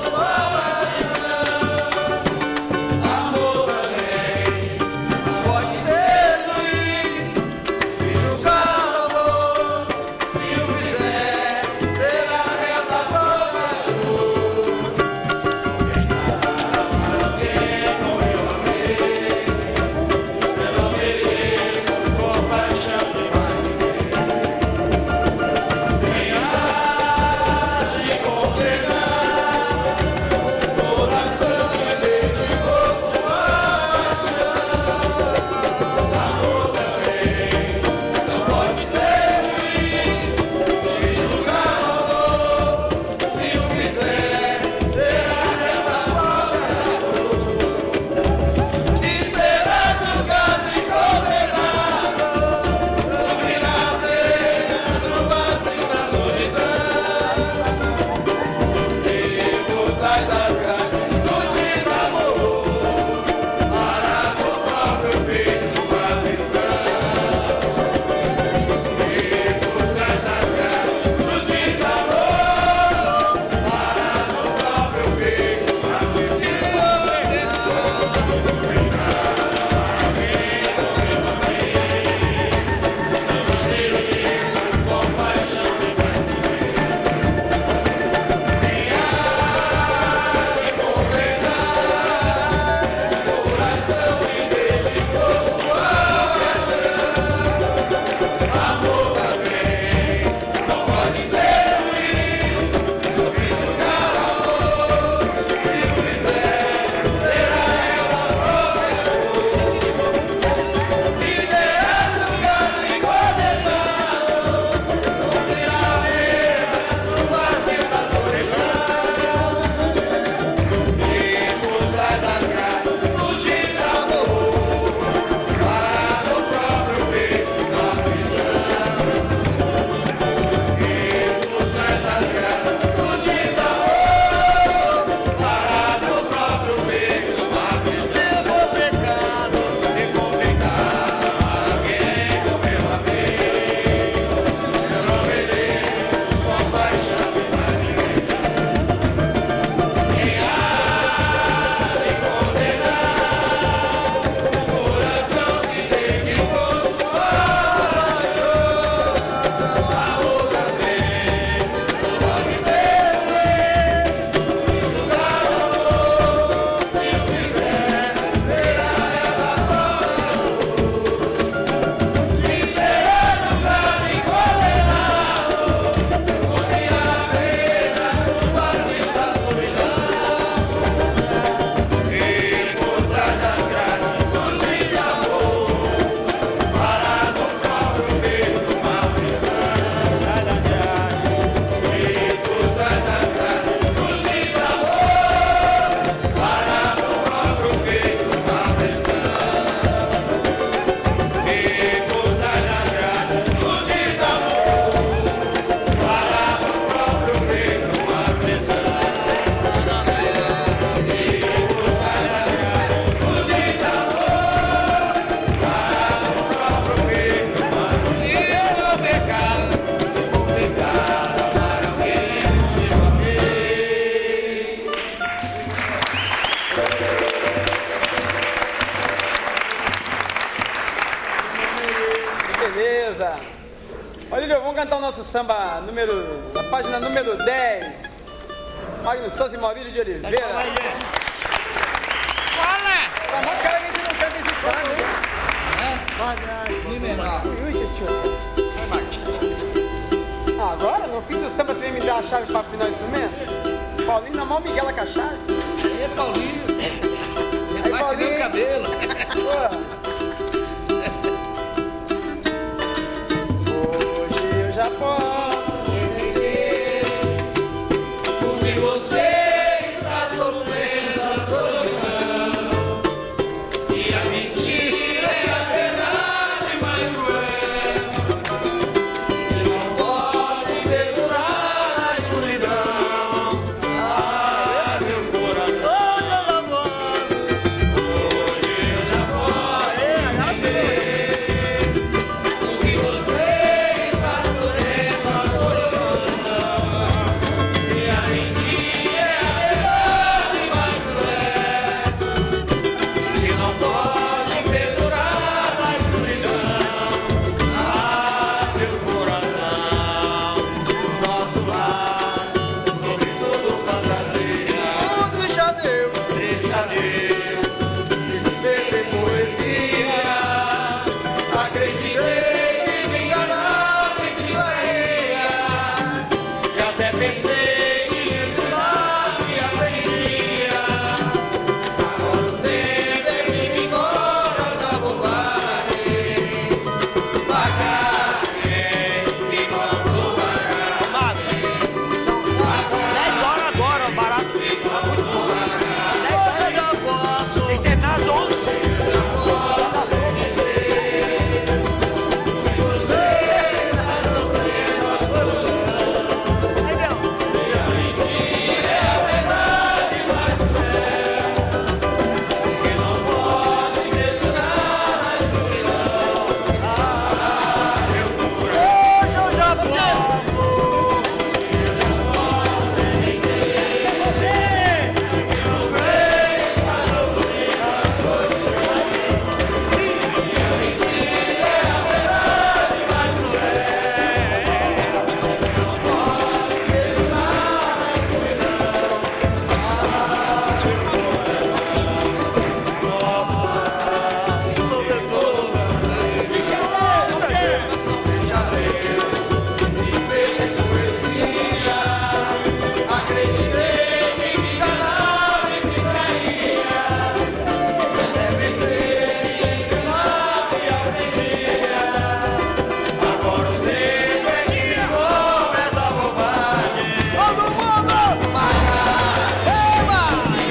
beleza. Olha, Lívio, vamos cantar o nosso samba número, na página número dez. Magno Souza e Maurílio de Oliveira. Fala! Tá mó cara que a gente não canta esse samba, hein? Mi menor. Ui, tio. Ah, agora, no fim do samba, tu vem me dar a chave pra afinar o instrumento? Paulinho na mão, Miguel com a chave. Aí, Paulinho. Aí, Rebate Paulinho. no cabelo. Hoje eu já posso entender O que você está sofrendo a solidão. E a mentira é a verdade mais cruel. Que não pode perdurar a escuridão. Ah, meu coração. Hoje eu já posso entender o que você está sofrendo a solidão. E a mentira é a verdade mais cruel. Que não pode perdurar a escuridão. Ah, meu coração, nosso lar, sobretudo fantasia. Tudo deixa Deus, deixa Deus, escrever poesia. Acreditei que me enganava e te faria. E até pensei que esse lado me aprendia. Agora o tempo é que me cobra da bobagem. Pagarei enquanto pagarei. dez horas agora, barato. dez horas eu já posso. Tem que terminar às onze. Hoje eu já posso. Acreditei que me enganava e te traía. Até pensei que esse lado me aprendia. Agora o tempo é que me cobra essa bobagem. Todo mundo pagar, eba!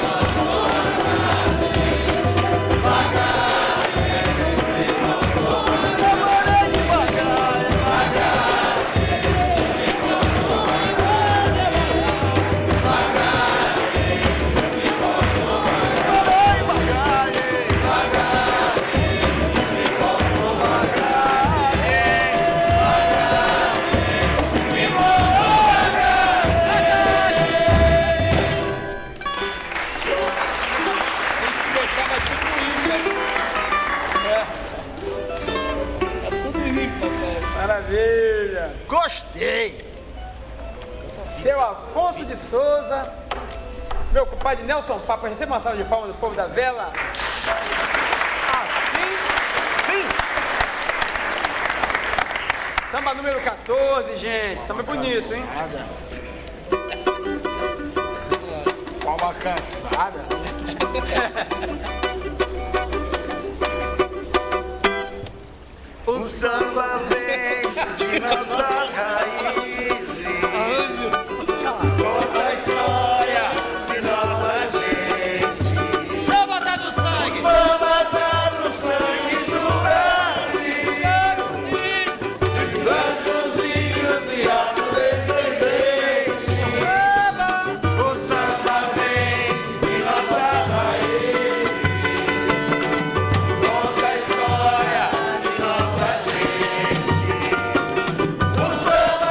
Pagar, demorei de pagar, pagar. Maravilha. Gostei. Seu Afonso de Souza, meu compadre Nelson Papa, receba uma salva de palmas do povo da vela. Assim, sim. Samba número quatorze, gente. Samba bonito, hein? Palma cansada. O samba vem de nossas raízes. Conta a história de nossa gente. Samba tá no sangue. O samba tá no sangue do Brasil. Bancos, índios e afrodescendentes. O samba vem de nossas raízes. Conta a história de nossa gente. O samba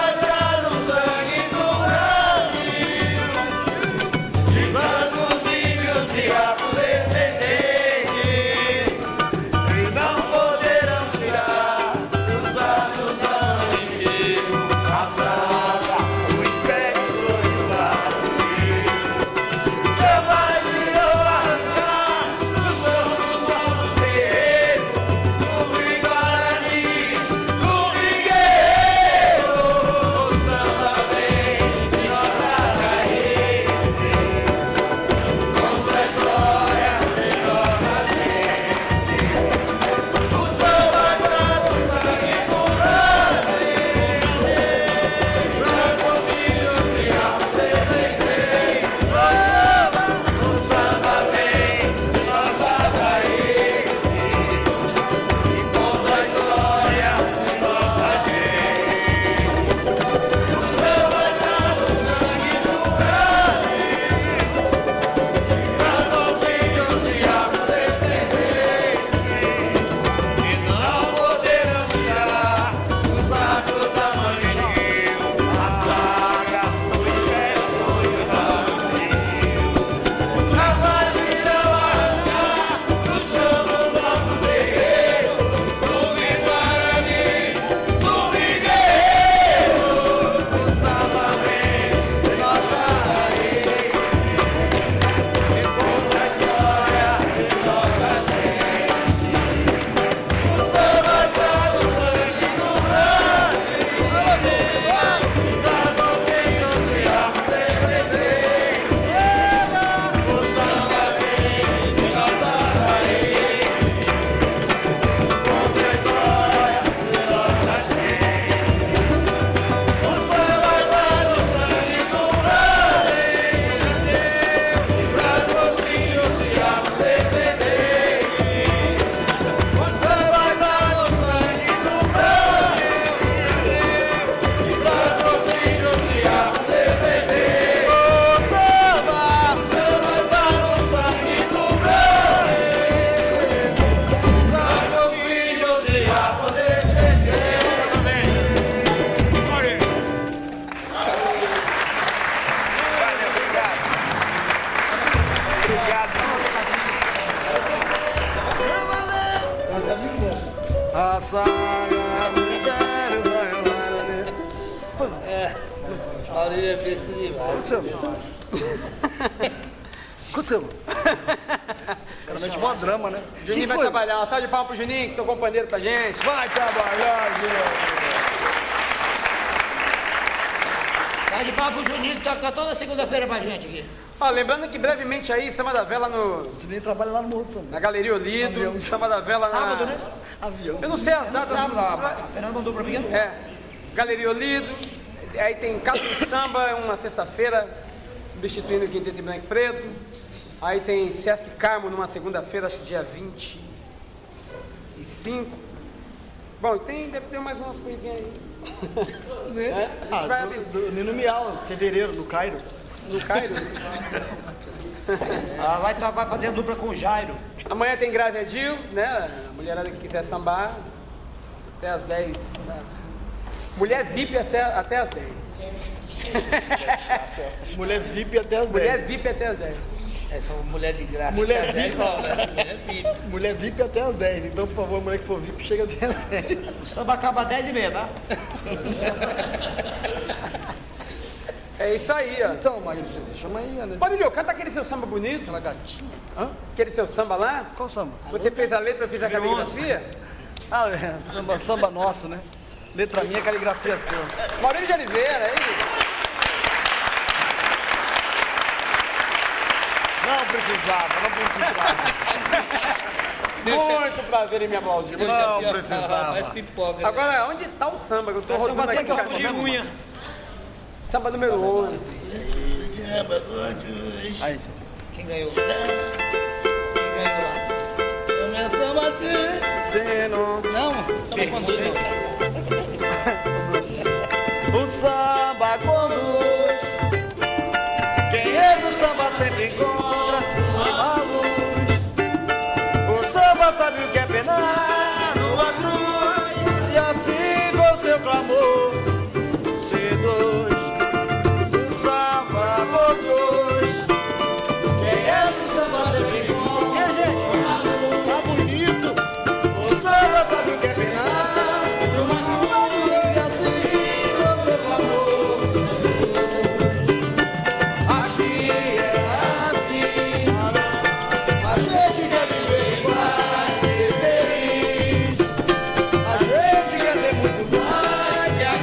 É. Maurílio é besta demais. Aconteceu. O cara mete mó drama, né? Juninho vai trabalhar. Salve de palmas pro Juninho, que tocou um pandeiro pra gente. Vai trabalhar, Juninho. Salve de palmas pro Juninho, que toca toda segunda-feira pra gente aqui. Ó, lembrando que brevemente aí, Samba da Vela no... O Juninho trabalha lá no Morro do Samba. Na Galeria Olido, Avião. Samba da Vela na... Sábado, né? Avião. Eu não sei as datas. Sábado, a Fernanda mandou pra mim. É. Galeria Olido, aí tem Casa de Samba, uma sexta-feira, substituindo o Quinteto em Branco e Preto. Aí tem Sesc Carmo numa segunda-feira, acho que dia vinte e cinco. Bom, tem, deve ter mais umas coisinhas aí. É? A gente Ah, vai do, abrir. do Nino Miau, fevereiro, no Cairo. No Cairo. Ela vai, vai fazer a dupla com o Jairo. Amanhã tem Gravedil, né? A mulherada que quiser sambar, até as dez. Tá? Mulher V I P até, até as dez. Mulher V I P até as dez. Mulher V I P até as dez. Essa foi uma mulher de graça. Mulher que V I P. não, né? Mulher V I P. Mulher V I P até as dez. Então, por favor, a mulher que for V I P, chega até as dez. O samba acaba às dez e meia, tá? É isso aí, ó. Então, Magno, chama aí, né? Maurílio, canta aquele seu samba bonito. Aquela gatinha. Hã? Aquele seu samba lá. Qual samba? Você fez a letra, eu fiz a caligrafia. Ah, é. Samba, samba nosso, né? Letra minha, caligrafia sua. Maurílio de Oliveira, aí. Não precisava, não precisava. Muito prazer em me aplaudir. Não precisava. Mais pipoca. Agora, onde tá o samba? Que eu tô rodando aqui. batendo cara. com a unha. Samba número onze. Aí, senhor. Quem ganhou? Quem ganhou lá? Começa a bater. Teno. Não, samba conduz. O samba conduz. Quem é do samba sempre encontra uma luz. O samba sabe o que é penar numa cruz. E assim com seu clamor seduz. O samba conduz. Quem é do samba sempre encontra. Que gente, tá bonito. O samba sabe o que é penar numa cruz. E assim com seu clamor aqui é assim. A gente quer viver em paz e feliz. A gente quer ter muito mais que a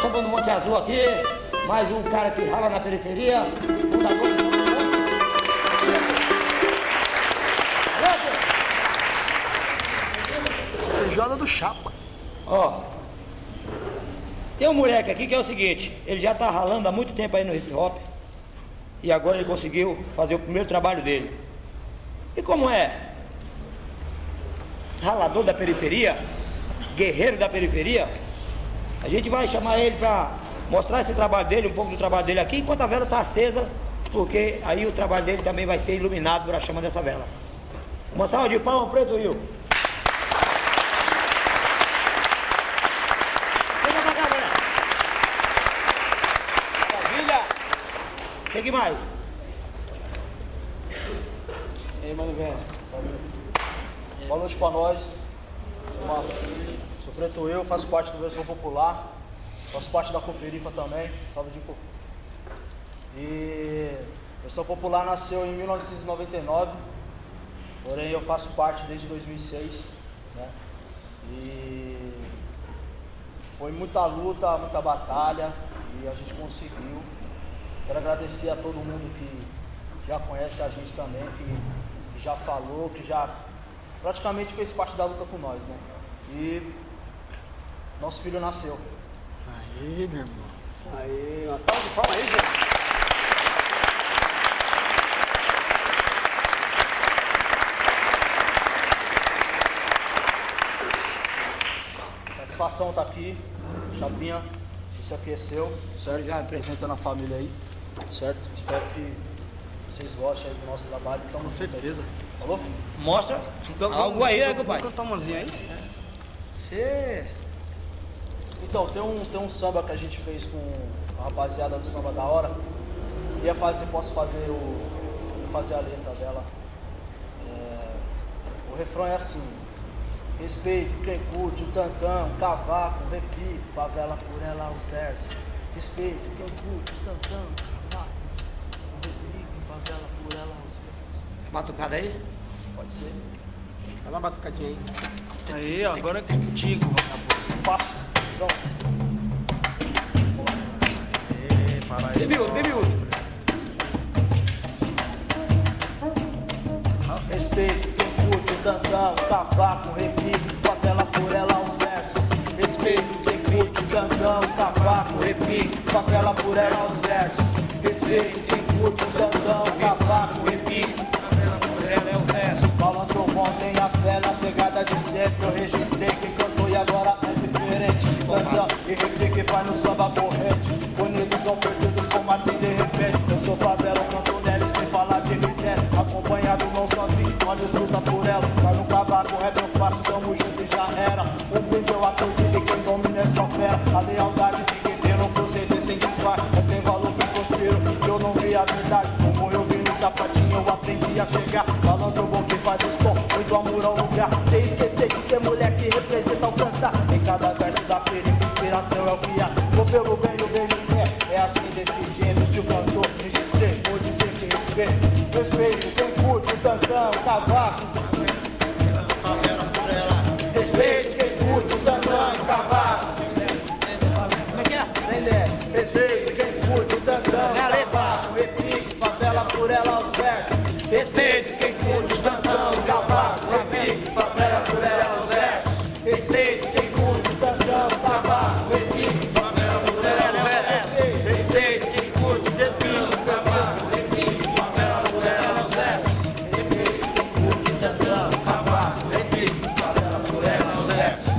do Samba do Monte Azul aqui, mais um cara que rala na periferia, fundador do Samba do Monte. Feijoada do Chapa. Ó, tem um moleque aqui que é o seguinte, ele já tá ralando há muito tempo aí no hip hop e agora ele conseguiu fazer o primeiro trabalho dele. E como é ralador da periferia, guerreiro da periferia, a gente vai chamar ele para mostrar esse trabalho dele, um pouco do trabalho dele aqui, enquanto a vela está acesa, porque aí o trabalho dele também vai ser iluminado por a chama dessa vela. Uma salva de palmas, Preto Rio. Vem pra cá, galera. Maravilha. Chegue mais. E aí, mano, velho. Boa noite pra nós. Uma... Sou Preto Eu, faço parte do Versão Popular, faço parte da Cooperifa também, salve de Coop. E Versão Popular nasceu em mil novecentos e noventa e nove, porém eu faço parte desde dois mil e seis, né? E foi muita luta, muita batalha e a gente conseguiu. Quero agradecer a todo mundo que já conhece a gente também, que, que já falou, que já praticamente fez parte da luta com nós, né? E nosso filho nasceu. Aí, meu irmão. Isso aí. Uma salva de palmas aí, gente. Satisfação tá aqui. Chapinha, isso aqui é seu, certo? Obrigado, representando a família aí, certo? Espero que vocês gostem aí do nosso trabalho. Então, com certeza. Falou? Mostra algo aí, né, compadre? Vamos cantar uma mãozinha aí? Você... Então, tem um, tem um samba que a gente fez com a rapaziada do Samba da Hora. Queria fazer, posso fazer o. Vou fazer a letra dela. É, o refrão é assim: respeito quem curte o tantão, cavaco, repique, favela por ela os versos. Respeito quem curte o tantão, cavaco, repique, favela por ela os versos. Batucada aí? Pode ser. Dá uma batucadinha aí. Aí, ó, agora é contigo. Faço. Pronto. Tem miúdo, tem miúdo. Respeito quem curte o tantão, cavaco, repique, favela por ela os versos. Respeito quem curte o tantão, cavaco, repique, favela por ela os versos. Respeito quem curte o tantão, cavaco, repique, favela por ela é os versos. Malandro bom tem a fé na pegada de sempre. Eu registrei quem cantou e agora é diferente. Tantão e repique faz no samba corrente. Bonitos tão perdidos como assim de repente. Eu sou favela, eu canto nela sem falar de miséria. Acompanhado não sozinho, olhos luta por ela. Mas no cavaco rap eu faço, tamo junto e já era. O brinde eu acredito e quem domina é só fera. A lealdade de guerreiro, proceder sem disfarce. É sem valor que conspiro, que eu não vi a verdade. Como eu vi no sapatinho, eu aprendi a chegar. Falando bom que faz o som, muito amor ao lugar. Sem esquecer de ter mulher que representa o cantar. Em cada verso da periferia, inspiração é o que há. Vou pelo bem, o bem me quer. É assim desse gênero, estilo cantor, registrei. Vou dizer que respeito, respeito quem curte o tantão, cavaco. Respeito quem curte o tantão, cavaco. Como é que é? Entendeu? Respeito quem curte o tantão, cavaco. Repique, favela por ela os versos. Respeito quem curte o tantão, cavaco. Repique, favela por ela os versos. Respeito quem curte o tantão, cavaco. Repique, favela por ela os versos. Respeito quem curte o tantão, cavaco. Repique, favela por ela os versos. Respeito quem curte o tantão, cavaco. Repique, favela por ela os versos.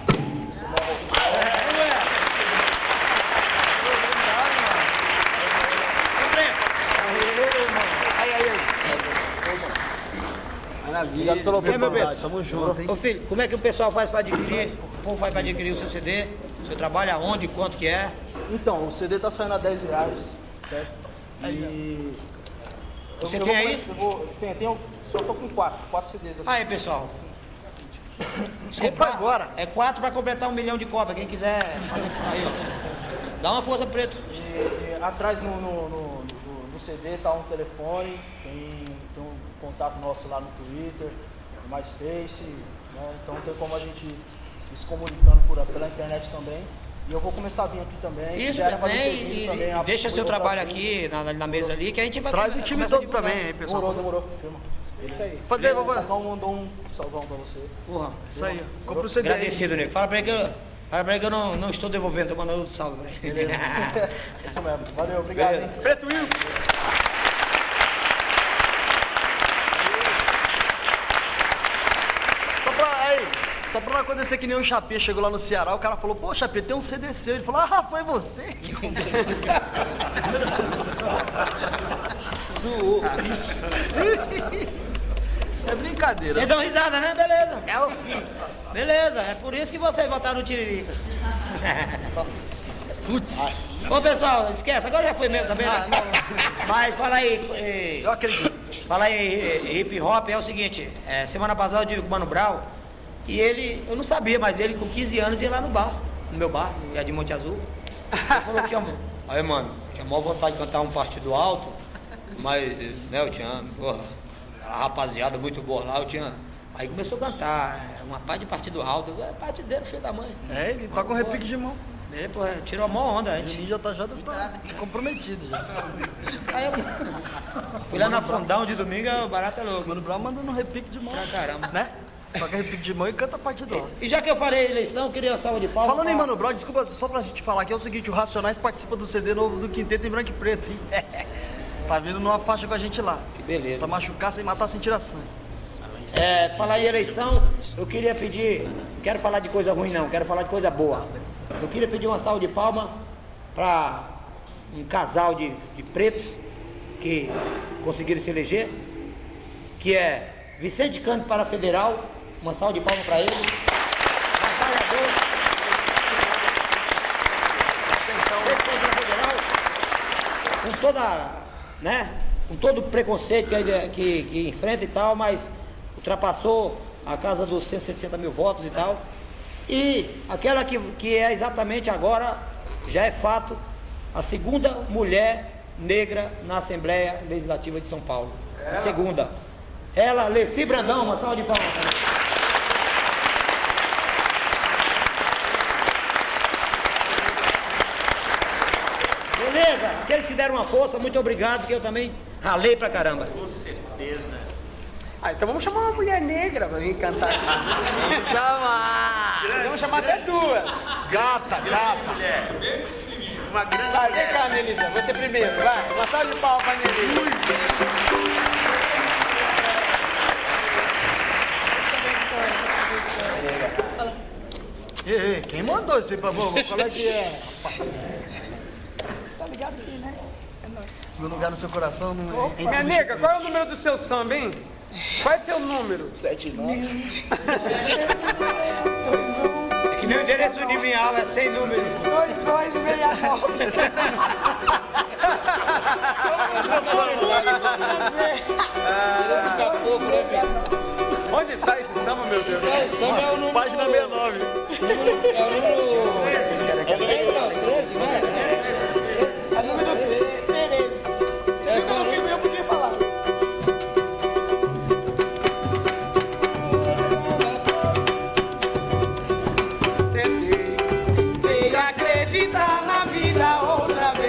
Maravilha. Obrigado pela oportunidade. Tamo junto, hein? Ô filho, como é que o pessoal faz pra adquirir? O povo faz pra adquirir o seu C D? Você trabalha onde? Quanto que é? Então, o C D tá saindo a dez reais, certo? E... Eu, Você eu tem vou aí? começar- eu vou, tem, tem, só tô com quatro, quatro C Ds aqui. Aí, pessoal. Compra agora. É quatro pra completar um milhão de cópias. Quem quiser fazer aí, ó. Dá uma força, Preto. E, e atrás no, no, no, no- no C D tá um telefone, tem, tem um contato nosso lá no Twitter, no MySpace, né? Então tem como a gente ir se comunicando por, pela internet também. E eu vou começar a vir aqui também. Isso, já era pra vem ter vindo e, também, e a- deixa seu outra trabalho assunto. aqui na, na mesa ali que a gente vai... Traz o time começa a todo divulgar. também, hein, pessoal. Demorou, demorou. Firma. Isso aí. Fazer, vou vovó. mandar um, mandou um salvão pra você. Porra, Isso aí, ó. Compra o C D aí. agradecido, nego. Fala pra ele que eu, fala pra ele que eu não, não estou devolvendo, tô mandando outro salve pra ele. Beleza. Isso mesmo. Valeu, obrigado, Beleza. hein? Preto Will. Só pra, aí, só pra não acontecer que nem o Chapê chegou lá no Ceará, o cara falou, pô, Chapê, tem um C D seu. Ele falou, ah, foi você que comprou. Zoou. É brincadeira. Vocês dão risada, né? Beleza. É o fim. Beleza, é por isso que vocês votaram no Tiririca. Putz. Ô pessoal, esquece, agora já foi mesmo também, né? Mas fala aí. eh, Eu acredito. Fala aí, eh, hip hop é o seguinte, eh, semana passada eu tive com o Mano Brown e ele, eu não sabia, mas ele com quinze anos ia lá no bar, no meu bar, no de Monte Azul. Ele falou que tinha, aí mano, tinha maior vontade de cantar um partido alto, mas, né, eu tinha, porra, a rapaziada muito boa lá, eu tinha. Aí começou a cantar, eh, uma parte de partido alto, é partideiro, filho da mãe. É, ele tá com repique de mão. Ele, pô, tirou a maior onda O antes. Juninho já tá, já tá comprometido já. Aí eu fui lá na fundão de domingo, o barato é louco. Mano Brown mandando um repique de mão. Pra caramba. Né? Toca repique de mão e canta partido alto. E já que eu falei eleição, eu queria uma salva de palmas. Falando em pra- Mano Brown, desculpa, só pra gente falar aqui, é o seguinte, o Racionais participa do C D novo do Quinteto em branco e preto, hein? Tá vindo numa faixa com a gente lá. Que beleza. Pra machucar sem matar, sem tirar sangue. É, falar em eleição, eu queria pedir, não quero falar de coisa ruim não, quero falar de coisa boa. Eu queria pedir uma salva de palmas para um casal de, de pretos que conseguiram se eleger, que é Vicente Canto para Federal, uma salva de palmas para ele. Trabalhador. Vicente Federal, com toda, né, com todo o preconceito que, ele, que, que enfrenta e tal, mas ultrapassou a casa dos cento e sessenta mil votos e tal. E aquela que, que é exatamente agora, já é fato, a segunda mulher negra na Assembleia Legislativa de São Paulo. A segunda. Ela, Leci Brandão, uma salva de palmas. Beleza? Aqueles que deram uma força, muito obrigado, porque eu também ralei pra caramba. Com certeza. Ah, então vamos chamar uma mulher negra pra vir cantar aqui. Vamos chamar! Vamos chamar até duas. Gata, gata. Mulher. Uma grande Vai, vem mulher. cá, Nelisa, você primeiro, vai. Uma salva de palmas pra Nelisa. Ei, ei, quem mandou isso aí pra vovô? Qual é que é? Tá ligado aqui, né? É nóis. Meu lugar no seu coração não é. Minha nega, qual é o número do seu samba, hein? Qual é seu número? Sete, nove. É que nem o endereço de minha aula é sem número. Dois, dois, meia, nove. Onde tá esse samba, meu Deus? Samba é o número... Página sessenta e nove. É o número... É treze, não é? É o número treze. Você viu que eu não vi, eu podia falar. Tentei acreditar na vida outra vez.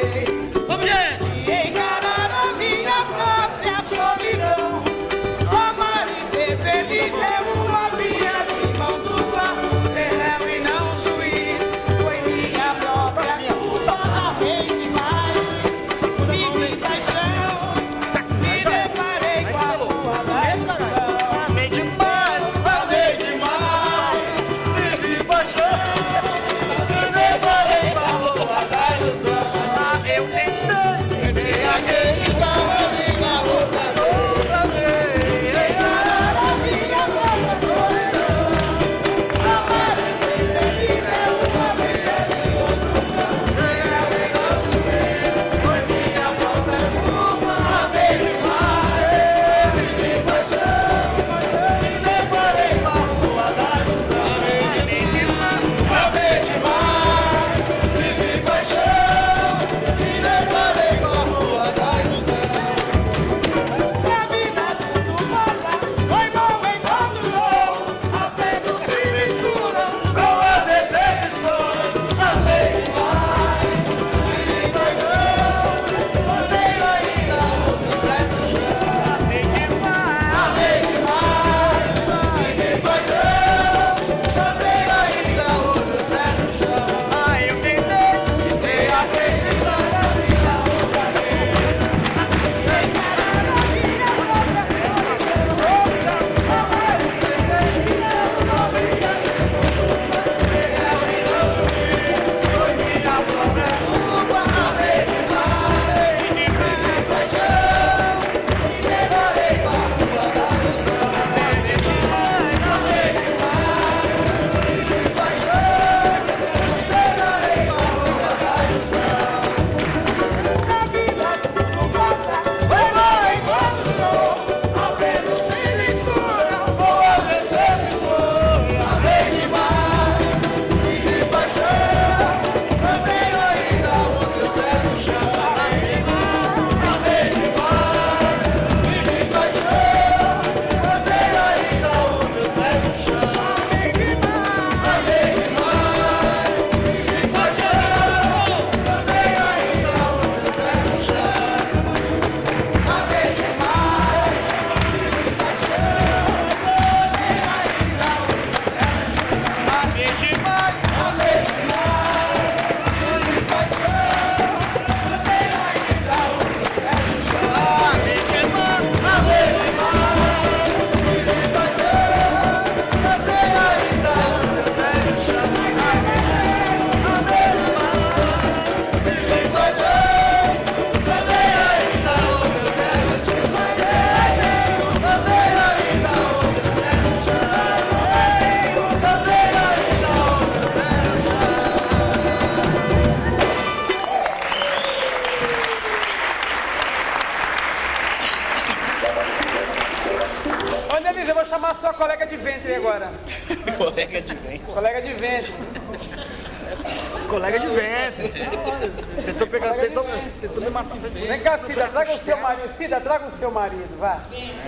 colega de ventre agora. Colega de ventre. Colega de ventre. Colega de ventre. Tentou pegar, tentou, tentou me matar. Vem cá, Cida, traga o seu marido. Cida, traga o seu marido, vá.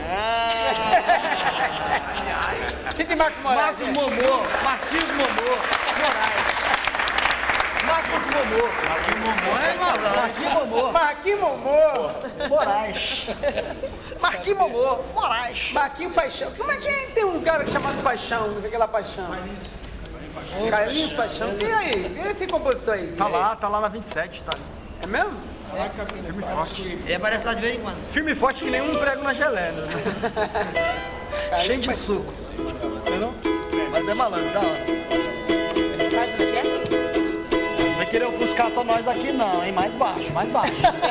Cida e Marcos Moraes. Marcos Momô, Marquinhos Momô, Moraes. Marcos Momô. Marquinhos Momô é vazão. Marquinhos Momô. Marquinhos Momô. Moraes. Marquinhos Momô, Moraes. Marquinhos Paixão. Como é que é? Tem um cara chamado Paixão, não sei aquela Paixão. Carlinhos Paixão. E aí? E esse compositor aí? Tá lá, tá lá na vinte e sete, tá? É mesmo? Firme e forte. Ele aparece lá de vez em quando. Firme e forte que nem um prego na geleia, né? Cheio de suco. Entendeu? Mas é malandro, da hora. Não vai querer ofuscar pra nós aqui não, hein? Mais baixo, mais baixo.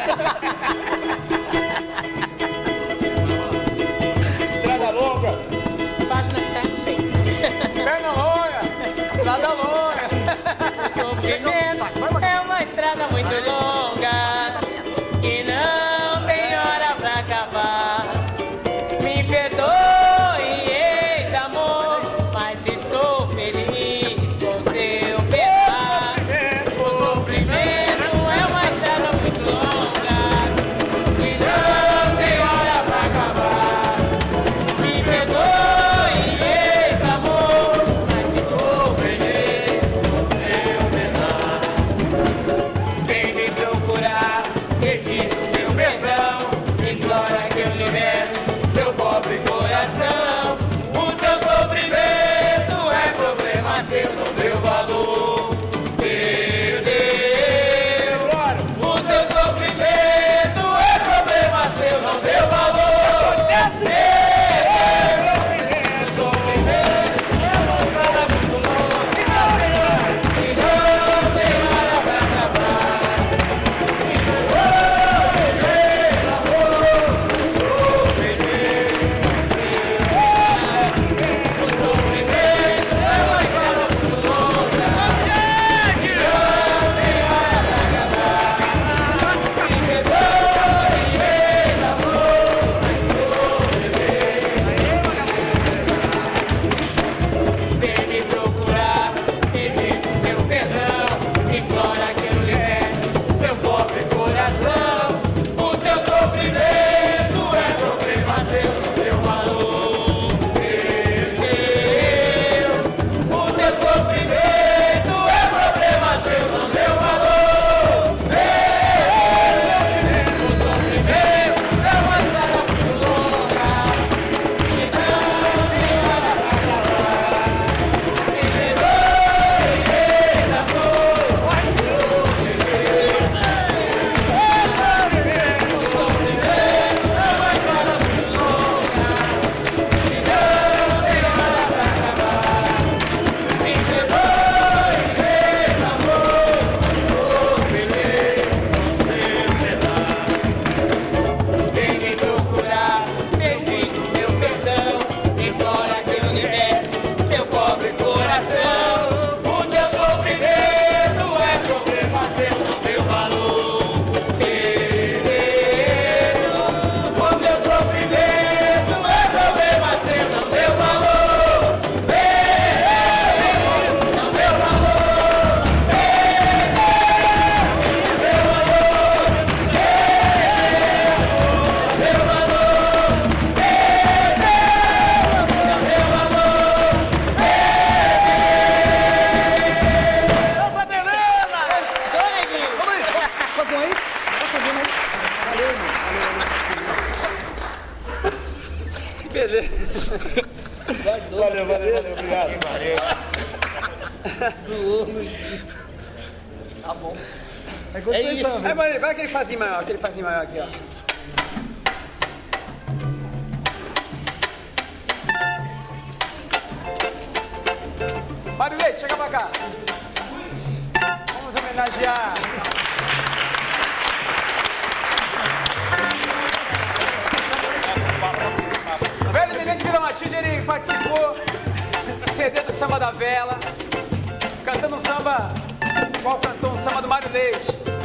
Estrada longa. Página que tá indo sem. Perna longa. Estrada longa. O sofrimento é uma estrada muito longa que não tem hora pra acabar. Me perdoe, ex-amor, mas estou feliz com seu pesar. O sofrimento é uma estrada muito longa que não tem hora pra acabar. Me perdoe, ex-amor, mas estou feliz com seu pesar. Vem me procurar, pedindo seu perdão, implora que eu libere seu pobre coração. O seu sofrimento é problema seu, não deu valor, perdeu. O seu sofrimento é problema seu, não deu valor, perdeu. O sofrimento é uma estrada muito longa que não tem hora, que não tem hora pra acabar. Me perdoe, ex-amor, sou feliz com seu pesar. O sofrimento é uma estrada muito longa que não tem hora pra acabar. Me perdoe, ex-amor, mas sou feliz. Vem me procurar, pedindo meu perdão, implora que eu liberte seu pobre coração. O seu sofrimento é problema seu, não deu valor, perdeu. O seu sofrimento é problema seu, não deu valor, perdeu. O sofrimento é uma estrada muito longa que não tem hora pra acabar. Me perdoe, ex-amor, mas sou feliz. O sofrimento é uma estrada muito longa que não tem hora pra acabar. Me perdoe, ex-amor, mas sou feliz com seu pesar. Vem me procurar, pedindo meu perdão, implora que eu liberte seu pobre coração. O teu sofrimento é problema seu, não deu valor, perdeu. O teu sofrimento é problema seu, não deu valor, perdeu. Não deu valor, perdeu. Não deu valor, perdeu. Não deu valor, perdeu. Não deu valor, Essa beleza! Sou neguinho. Ô Luiz, posso fazer um aí? Posso fazer um aí? Valeu, irmão. Beleza. Valeu, valeu, valeu, obrigado. Tá bom. É É Conceição, isso. velho. É, mano, vai aquele fazinho maior, aquele fazinho maior aqui, ó. Mário Leite, chega pra cá. Vamos homenagear. O velho Tenente Vila Matilde, ele participou do C D do Samba da Vela, cantando um samba, qual cantou um samba do Mário Leite.